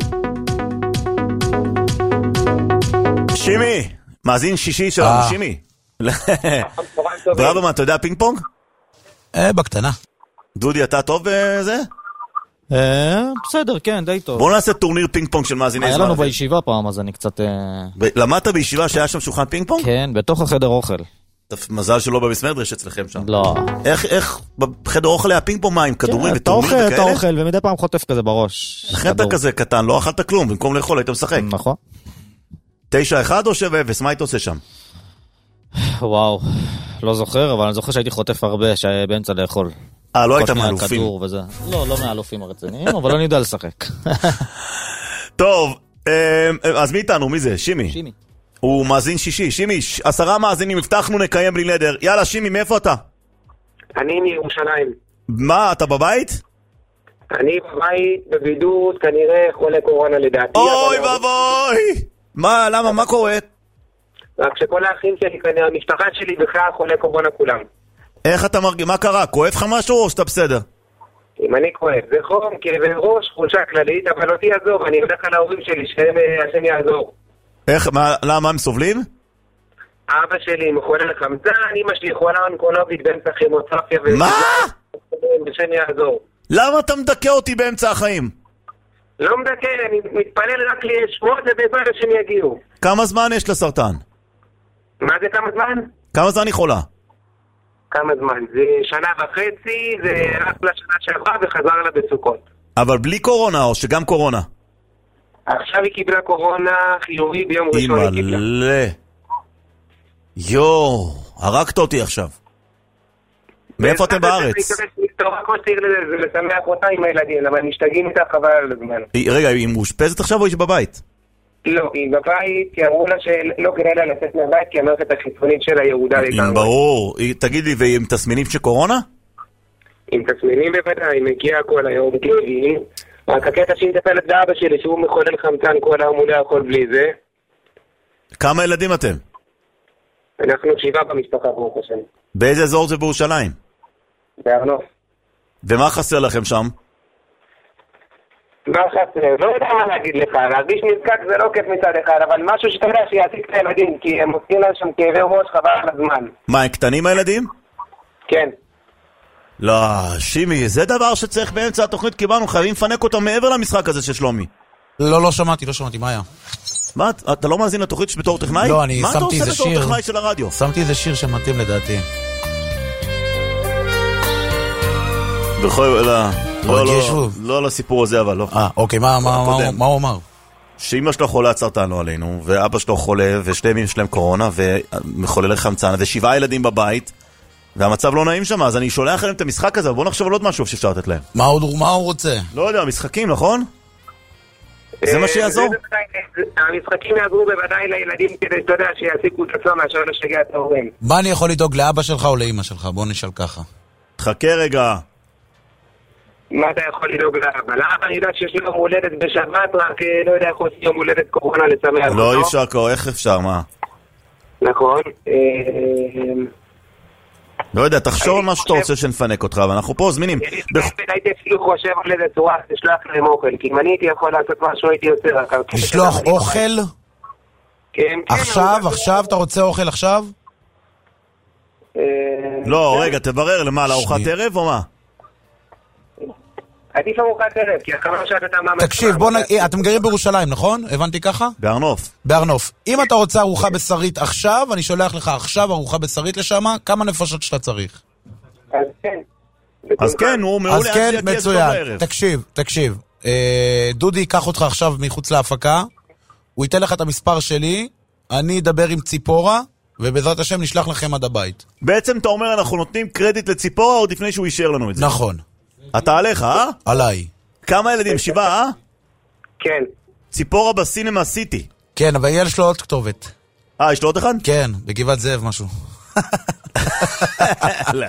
שימי, מאזין שישי שלנו, שימי. בראברמן, אתה יודע פינג פונג? אה, בקטנה. דודי, אתה טוב בזה? אה, בסדר, כן, די טוב. בואו נעשה טורניר פינג פונג של מאזיני זמן. היה לנו בישיבה פעם, אז אני קצת... למדת בישיבה שהיה שם שולחן פינג פונג? כן, בתוך החדר אוכל. מזל שלא במסמדרש אצלכם שם. לא. איך, איך, בחדר אוכל היה פינג פונג מים, כדורים וטורניר וכאלה? אתה אוכל, אתה אוכל, ומדי פעם חוטף כזה בראש. לכן אתה כזה קטן, לא אכלת כלום, במקום לאכול היית משחק. נכון. תשע אחד או שבע אפס, מה היית עושה שם? וואו, לא זוכר, אבל אני זוכר שהייתי חוטף הרבה שהיה באמצע לאכול. אה, לא היית מאלופים. לא, לא מאלופים הרציניים, אבל אני יודע לשחק. טוב, אז מי איתנו? מי זה? שימי. שימי. הוא מאזין שישי. שימי, עשרה מאזינים, הבטחנו נקיים בלי נדר. יאללה, שימי, מאיפה אתה? אני מירושלים. מה, אתה בבית? אני בבית, בבידוד, כנראה חולה קורונה לדעתי. אוי ובוי! מה, למה, מה קורה? רק שכל האחים שלי, כנראה, המשפחה שלי בכלל חולה קורונה כולם. איך אתה מרגיש? מה קרה? כואב לך משהו או שאתה בסדר? אם אני כואב, זה חום, כאבי ראש, חולשה כללית, אבל אותי יעזור, אני הולך על ההורים שלי, שהשם יעזור. איך, מה, למה הם סובלים? אבא שלי מחולה לחמצן, אמא שלי חולה אונקולוגית באמצע כימותרפיה. מה? השם יעזור. למה אתה מדכא אותי באמצע החיים? לא מדכא, אני מתפלל רק לי שבועות ובעזרת השם יגיעו. כמה זמן יש לסרטן? מה זה כמה זמן? כמה זמן היא חולה? כמה זמן? זה שנה וחצי, זה רק לשנה שעברה וחזר לה בסוכות. אבל בלי קורונה או שגם קורונה? עכשיו היא קיבלה קורונה חיובי ביום ראשון היא קיבלה. אימאלה. יו, הרגת אותי עכשיו. מאיפה אתם בארץ? הכל צריך לשמח אותה עם הילדים, אבל משתגעים איתה חבל על הזמן. רגע, היא מאושפזת עכשיו או היא בבית? לא, היא בבית, כי אמרו לה שלא כדאי לה לצאת מהבית, כי המערכת החיסונית שלה ירודה לגמרי. ברור. תגיד לי, והיא עם תסמינים של קורונה? עם תסמינים בוודאי, היא מגיעה כל היום, רק הקטע שהיא מטפלת באבא שלי, שהוא מחולל חמצן כל היום, הוא לא יכול בלי זה. כמה ילדים אתם? אנחנו שבעה במשפחה, ברוך השם. באיזה אזור זה בירושלים? בהר נוף. ומה חסר לכם שם? מה חסר? לא יודע מה להגיד לך, להרגיש נזקק זה לא כיף מצד אחד, אבל משהו שאתה יודע שיעסיק את הילדים, כי הם עושים להם שם כאבי ראש חבל על הזמן. מה, הם קטנים הילדים? כן. לא, שימי, זה דבר שצריך באמצע התוכנית, כי באנו חייבים לפנק אותו מעבר למשחק הזה של שלומי. לא, לא שמעתי, לא שמעתי, מה היה? מה, אתה לא מאזין לתוכנית בתור טכנאי? לא, אני שמתי איזה שיר. מה אתה עושה בתור טכנאי של הרדיו? שמתי איזה שיר שמתאים לדעתי. בכל... לא, לא, לא לסיפור הזה, אבל לא. אה, אוקיי, מה הוא אמר? שאמא שלו חולה סרטן לא עלינו, ואבא שלו חולה, ושתי אמאים שלהם קורונה, ומחוללי חמצן, ושבעה ילדים בבית, והמצב לא נעים שם, אז אני שולח להם את המשחק הזה, בואו נחשוב על עוד משהו שאפשר לתת להם. מה הוא רוצה? לא יודע, משחקים, נכון? זה מה שיעזור? המשחקים יעזרו בוודאי לילדים כדי שאתה יודע שיעסיקו את עצמם מאשר לשגע את ההורים. מה אני יכול לדאוג לאבא שלך או לאמא שלך? בוא נשאל ככה. חכה רגע. מה אתה יכול לדאוג לאבא? לאבא אני יודע שיש לו יום הולדת בשבת, רק לא יודע איך עושים יום הולדת קורונה לשמח. לא, אי אפשר, איך אפשר, מה? נכון. לא יודע, תחשוב על מה שאתה רוצה שנפנק אותך, ואנחנו פה זמינים. הייתי אפילו חושב על איזה צורה, תשלח להם אוכל, כי אם אני הייתי יכול לעשות משהו, הייתי יוצא רק... לשלוח אוכל? כן. עכשיו, עכשיו, אתה רוצה אוכל עכשיו? לא, רגע, תברר למה, לארוחת ערב או מה? עדיף ארוחת ערב, כי אחר שאת אתה מה... תקשיב, בוא נגיד, אתם גרים בירושלים, נכון? הבנתי ככה? בהר נוף. בהר נוף. אם אתה רוצה ארוחה בשרית עכשיו, אני שולח לך עכשיו ארוחה בשרית לשם, כמה נפשות שאתה צריך? אז כן. אז כן, הוא מעולה. אז כן, מצוין. תקשיב, תקשיב. דודי ייקח אותך עכשיו מחוץ להפקה, הוא ייתן לך את המספר שלי, אני אדבר עם ציפורה, ובעזרת השם נשלח לכם עד הבית. בעצם אתה אומר, אנחנו נותנים קרדיט לציפורה עוד לפני שהוא יישאר לנו את זה. נכון. אתה עליך, אה? עליי. כמה ילדים? שבעה, אה? כן. ציפורה בסינמה סיטי. כן, אבל יש לו עוד כתובת. אה, יש לו עוד אחד? כן, בגבעת זאב משהו. לא.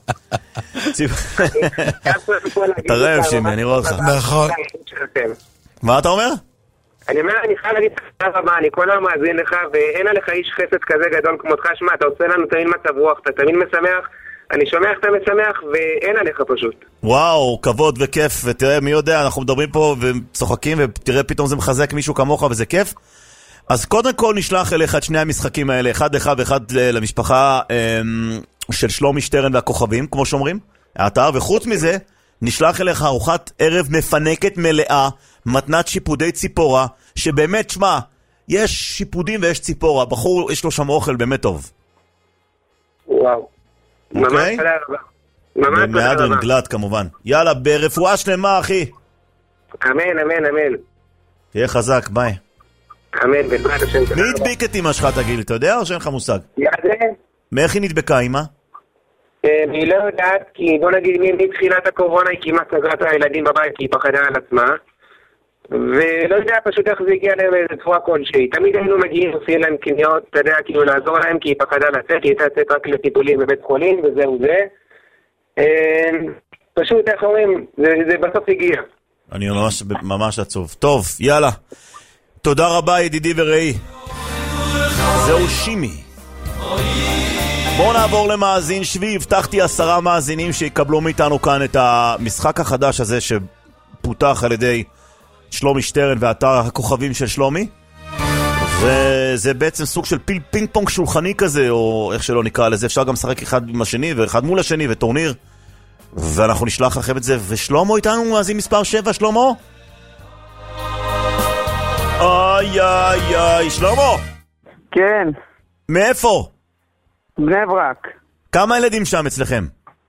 אתה רעב שימי, אני רואה אותך. נכון. מה אתה אומר? אני אומר, אני חייב להגיד לך רבה, אני כל היום מאזין לך, ואין עליך איש חסד כזה גדול כמותך, שמה, אתה עושה לנו תמיד מצב רוח, אתה תמיד משמח, אני שומע איך אתה משמח, ואין עליך פשוט. וואו, כבוד וכיף, ותראה, מי יודע, אנחנו מדברים פה וצוחקים, ותראה פתאום זה מחזק מישהו כמוך, וזה כיף. אז קודם כל נשלח אליך את שני המשחקים האלה, אחד לך ואחד למשפחה של שלומי שטרן והכוכבים, כמו שאומרים. האתר, וחוץ מזה, נשלח אליך ארוחת ערב מפנקת מלאה, מתנת שיפודי ציפורה, שבאמת, שמה, יש שיפודים ויש ציפורה, בחור יש לו שם אוכל באמת טוב. וואו. ממש תודה רבה. ממש תודה רבה. גלת כמובן. יאללה, ברפואה שלמה, אחי. אמן, אמן, אמן. תהיה חזק, ביי. אמן, בעזרת השם. מי הדביק את אמא שלך, תגיד, אתה יודע או שאין לך מושג? יעדה. מאיך היא נדבקה, אמא? אני לא יודעת, כי בוא נגיד, מתחילת הקורונה היא כמעט סגרה את הילדים בבית, כי היא פחדה על עצמה. ולא יודע פשוט איך זה הגיע להם איזה צורה כלשהי. תמיד היינו מגיעים, עושים להם קניות, אתה יודע, כאילו לעזור להם, כי היא פחדה לצאת, היא הייתה לצאת רק לטיפולים בבית חולים, וזהו זה. פשוט, איך אומרים, זה, זה בסוף הגיע. אני ממש, ממש עצוב. טוב, יאללה. תודה רבה, ידידי ורעי. זהו שימי. בואו נעבור למאזין שבי. הבטחתי עשרה מאזינים שיקבלו מאיתנו כאן את המשחק החדש הזה שפותח על ידי שלומי שטרן ואתר הכוכבים של שלומי. וזה בעצם סוג של פיל פינג פונג שולחני כזה, או איך שלא נקרא לזה. אפשר גם לשחק אחד עם השני ואחד מול השני וטורניר. ואנחנו נשלח לכם את זה. ושלומו איתנו, מאזין מספר שבע. שלומו? איי איי איי, שלומו? כן. מאיפה? בני ברק. כמה ילדים שם אצלכם?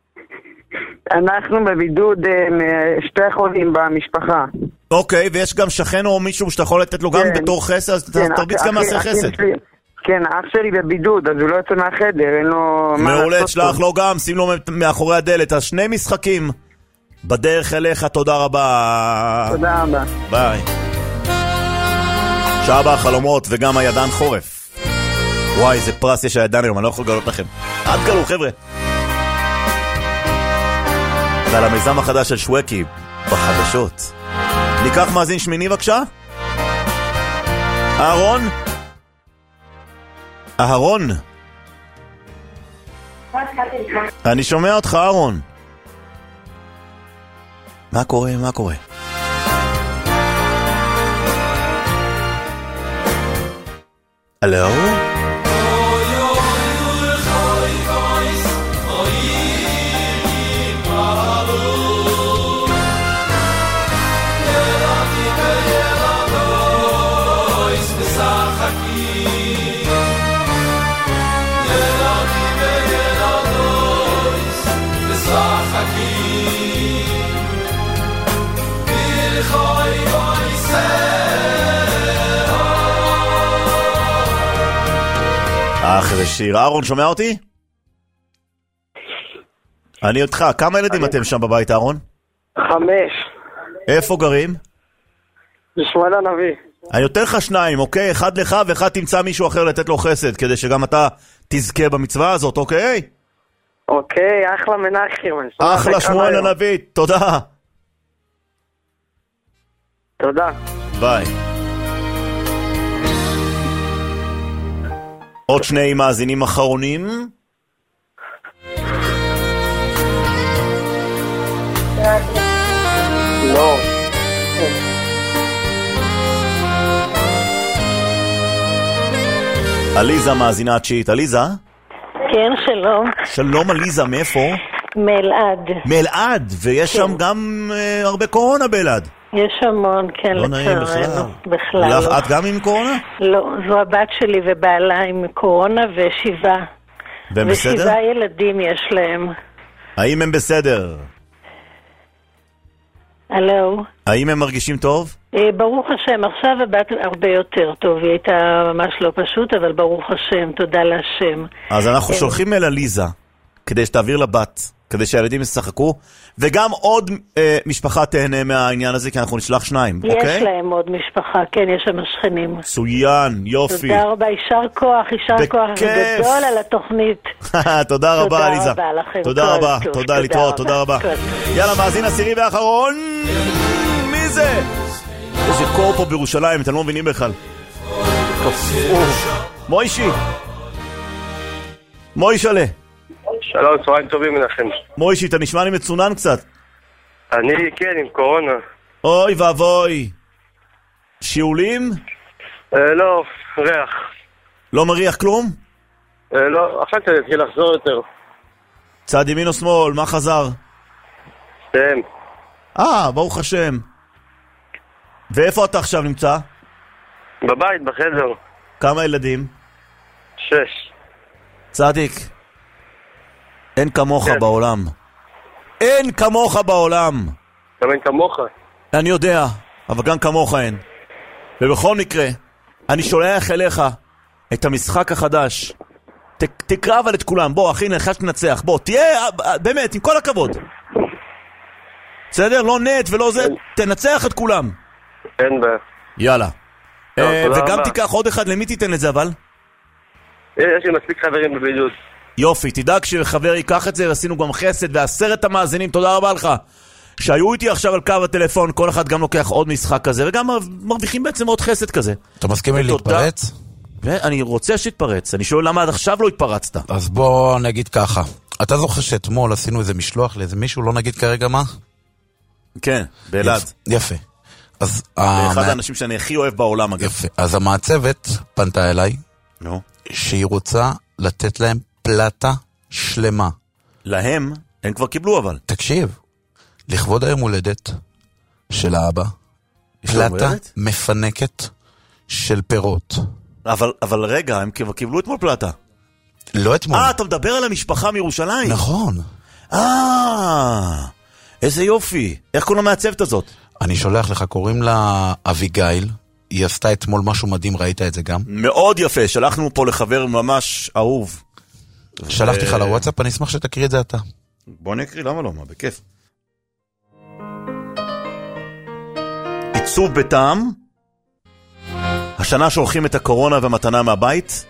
אנחנו בבידוד שתי חולים במשפחה. אוקיי, ויש גם שכן או מישהו שאתה יכול לתת לו גם בתור חסד, אז תרביץ גם מעשה חסד. כן, אח שלי בבידוד, אז הוא לא יוצא מהחדר, אין לו... מעולה, תשלח לו גם, שים לו מאחורי הדלת. אז שני משחקים בדרך אליך, תודה רבה. תודה רבה. ביי. שעה הבאה חלומות וגם הידן חורף. וואי, איזה פרס יש הידן היום, אני לא יכול לגלות לכם. עד גלו, חבר'ה. ועל המיזם החדש של שווקי בחדשות. ניקח מאזין שמיני בבקשה. אהרון? אהרון? אני שומע אותך, אהרון. מה קורה? מה קורה? הלו? אחרי שיר. אהרון, שומע אותי? אני אותך. כמה ילדים אתם שם בבית, אהרון? חמש. איפה גרים? בשמואל הנביא. אני יותר לך שניים, אוקיי? אחד לך ואחד תמצא מישהו אחר לתת לו חסד, כדי שגם אתה תזכה במצווה הזאת, אוקיי? אוקיי, אחלה מנחם. אחלה שמואל הנביא, תודה. תודה. ביי. עוד שני מאזינים אחרונים. לא. עליזה מאזינה התשיעית. עליזה? כן, שלום. שלום עליזה, מאיפה? מאלעד. מאלעד, ויש שם גם הרבה קורונה באלעד. יש המון, כן, לא נעים בכלל. בכלל. את גם עם קורונה? לא, זו הבת שלי ובעלה עם קורונה ושבעה. והם בסדר? ושבעה ילדים יש להם. האם הם בסדר? הלו? האם הם מרגישים טוב? ברוך השם, עכשיו הבת הרבה יותר טוב. היא הייתה ממש לא פשוט, אבל ברוך השם, תודה להשם. אז אנחנו שולחים אל עליזה, כדי שתעביר לבת, כדי שהילדים ישחקו, וגם עוד אה, משפחה תהנה מהעניין הזה, כי אנחנו נשלח שניים, יש אוקיי? יש להם עוד משפחה, כן, יש שם שכנים. מצוין, יופי. תודה רבה, יישר כוח, יישר כוח גדול על התוכנית. תודה רבה, עליזה. תודה רבה לכם. תודה רבה, תודה להתראות, תודה רבה. יאללה, מאזין עשירי ואחרון. מי זה? איזה קור פה בירושלים, אתם לא מבינים בכלל. מוישי. מוישלה. שלום, צהריים טובים מנחם. מוישי, אתה נשמע לי מצונן קצת. אני, כן, עם קורונה. אוי ואבוי. שיעולים? אה, לא, ריח. לא מריח כלום? אה, לא, עכשיו תתחיל לחזור יותר. צד ימין או שמאל, מה חזר? כן. אה, ברוך השם. ואיפה אתה עכשיו נמצא? בבית, בחדר. כמה ילדים? שש. צדיק, אין כמוך כן. בעולם. אין כמוך בעולם. גם אין כמוך. אני יודע, אבל גם כמוך אין. ובכל מקרה, אני שולח אליך את המשחק החדש. ת, תקרא אבל את כולם. בוא, אחי, נלחש תנצח. בוא, תהיה, באמת, עם כל הכבוד. בסדר? לא נט ולא זה, תנצח את כולם. אין בעיה. יאללה. וגם תיקח עוד אחד, למי תיתן את זה אבל? יש לי מספיק חברים בבידוד. יופי, תדאג שחבר ייקח את זה, ועשינו גם חסד, ועשרת המאזינים, תודה רבה לך. שהיו איתי עכשיו על קו הטלפון, כל אחד גם לוקח עוד משחק כזה, וגם מרוויחים בעצם עוד חסד כזה. אתה מסכים לי להתפרץ? ואני רוצה שתתפרץ, אני שואל למה עד עכשיו לא התפרצת. אז בוא נגיד ככה, אתה זוכר שאתמול עשינו איזה משלוח לאיזה מישהו, לא נגיד כרגע מה? כן, באלעד. יפה. אז אחד האנשים שאני הכי אוהב בעולם אגב. יפה, אז המעצבת פנתה אליי, נו. שהיא רוצה לתת להם פלטה שלמה. להם? הם כבר קיבלו אבל. תקשיב, לכבוד היום הולדת של האבא, פלטה מפנקת של פירות. אבל, אבל רגע, הם כבר קיבלו אתמול פלטה. לא אתמול. אה, אתה מדבר על המשפחה מירושלים? נכון. אה, איזה יופי. איך קוראים למעצבת הזאת? אני שולח לך, קוראים לה אביגיל. היא עשתה אתמול משהו מדהים, ראית את זה גם? מאוד יפה, שלחנו פה לחבר ממש אהוב. שלחתי לך לוואטסאפ, אני אשמח שתקריא את זה אתה. בוא נקריא, למה לא? מה, בכיף. עיצוב בטעם, השנה שולחים את הקורונה ומתנה מהבית,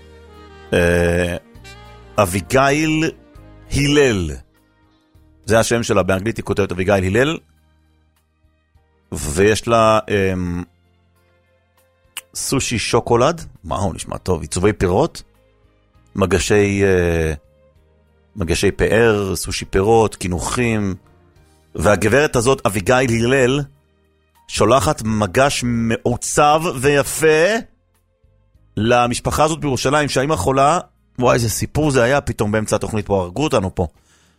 אביגיל הלל, זה השם שלה באנגלית, היא כותבת אביגיל הלל, ויש לה סושי שוקולד, מה הוא נשמע טוב, עיצובי פירות, מגשי מגשי פאר, סושי פירות, כינוחים, והגברת הזאת אביגיל הלל שולחת מגש מעוצב ויפה למשפחה הזאת בירושלים, שהאימא חולה. וואי, איזה סיפור זה היה פתאום באמצע התוכנית פה, הרגו אותנו פה.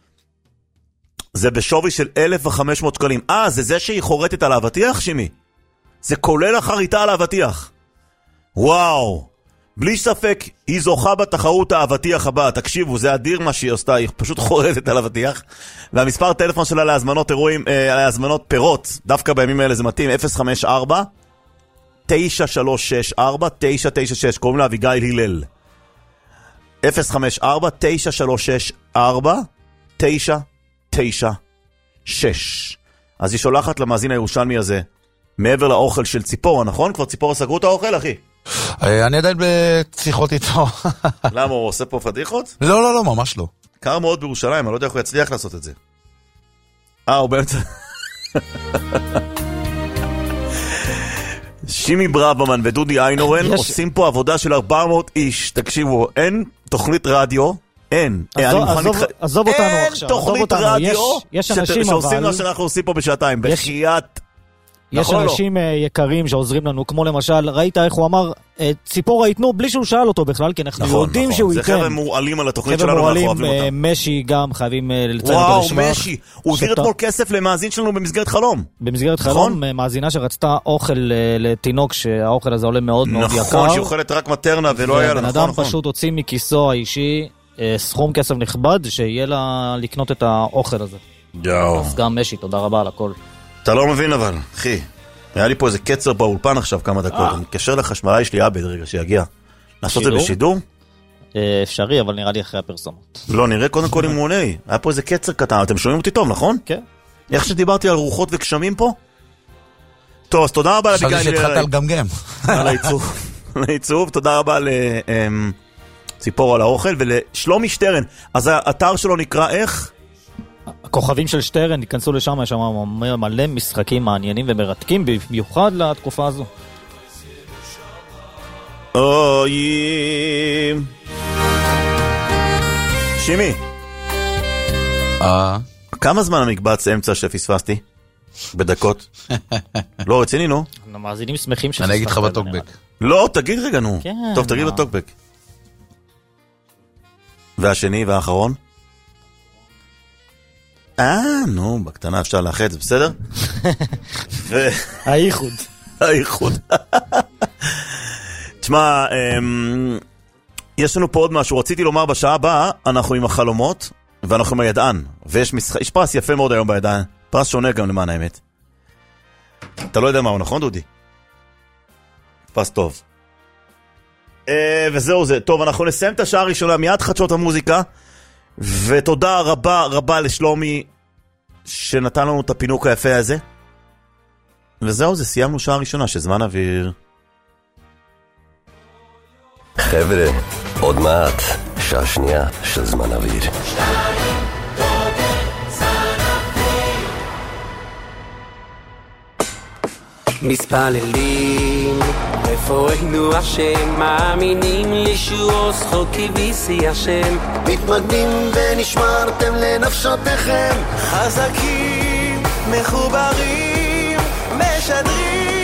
זה בשווי של אלף וחמש מאות שקלים. אה, זה זה שהיא חורטת על האבטיח, שימי? זה כולל החריטה על האבטיח. וואו, בלי ספק היא זוכה בתחרות האבטיח הבאה. תקשיבו, זה אדיר מה שהיא עושה, היא פשוט חורטת על האבטיח. והמספר טלפון שלה להזמנות אירועים, אה, להזמנות פירות, דווקא בימים האלה זה מתאים, אפס חמש ארבע תשע שלוש שש ארבע תשע תשע שש, קוראים לה אביגיל הלל. אפס חמש ארבע תשע שלוש שש ארבע תשע תשע שש. אז היא שולחת למאזין הירושלמי הזה, מעבר לאוכל של ציפורה, נכון? כבר ציפורה סגרו את האוכל, אחי? אני עדיין בשיחות איתו. למה, הוא עושה פה פדיחות? לא, לא, לא, ממש לא. קר מאוד בירושלים, אני לא יודע איך הוא יצליח לעשות את זה. אה, הוא באמצע... שימי ברבמן ודודי איינורן עושים פה עבודה של ארבע מאות איש. תקשיבו, אין תוכנית רדיו, אין. עזוב אותנו עכשיו. אין תוכנית רדיו שעושים מה שאנחנו עושים פה בשעתיים. בחייאת. יש אנשים יקרים שעוזרים לנו, כמו למשל, ראית איך הוא אמר, ציפורה ייתנו בלי שהוא שאל אותו בכלל, כי אנחנו יודעים שהוא ייתן. זה חבר'ה מועלים על התוכנית שלנו, ואנחנו אוהבים אותם. משי גם חייבים לציין אותו לשבח. וואו, משי, הוא העביר אתמול כסף למאזין שלנו במסגרת חלום. במסגרת חלום, מאזינה שרצתה אוכל לתינוק, שהאוכל הזה עולה מאוד מאוד יקר. נכון, שהיא אוכלת רק מטרנה ולא היה לה, נכון, נכון. אדם פשוט הוציא מכיסו האישי סכום כסף נכבד, שיהיה לה לקנות את האוכל הזה. אז גם משי, תודה רבה על הכל. אתה לא מבין אבל, אחי. היה לי פה איזה קצר באולפן עכשיו כמה דקות. אני מתקשר לחשמלאי שלי אבד רגע שיגיע. לעשות את זה בשידור? אפשרי, אבל נראה לי אחרי הפרסומות. לא, נראה קודם כל אם הוא עונה. היה פה איזה קצר קטן. אתם שומעים אותי טוב, נכון? כן. איך שדיברתי על רוחות וגשמים פה? טוב, אז תודה רבה חשבתי שהתחלת על גמגם. על העיצוב. לעיצוב, תודה רבה לציפור על האוכל ולשלומי שטרן. אז האתר שלו נקרא איך? הכוכבים של שטרן, ייכנסו לשם, יש שם מלא משחקים מעניינים ומרתקים, במיוחד לתקופה הזו. אוי שימי, כמה זמן המקבץ אמצע שפספסתי? בדקות? לא, רציני, נו. המאזינים שמחים שפספסת. אני אגיד לך בטוקבק. לא, תגיד רגע, נו. טוב, תגיד בטוקבק. והשני והאחרון? אה, נו, בקטנה אפשר לאחד, זה בסדר? האיחוד. האיחוד. תשמע, יש לנו פה עוד משהו. רציתי לומר בשעה הבאה, אנחנו עם החלומות, ואנחנו עם הידען. ויש משחק, יש פרס יפה מאוד היום בידען. פרס שונה גם למען האמת. אתה לא יודע מה הוא, נכון, דודי? פרס טוב. וזהו זה. טוב, אנחנו נסיים את השעה הראשונה, מיד חדשות המוזיקה. ותודה רבה רבה לשלומי שנתן לנו את הפינוק היפה הזה. וזהו זה, סיימנו שעה ראשונה של זמן אוויר. חבר'ה, עוד מעט שעה שנייה של זמן אוויר. מתפללים רפואנו השם, מאמינים לישוע זכות כביסי השם, מתמגנים ונשמרתם לנפשותיכם, חזקים מחוברים משדרים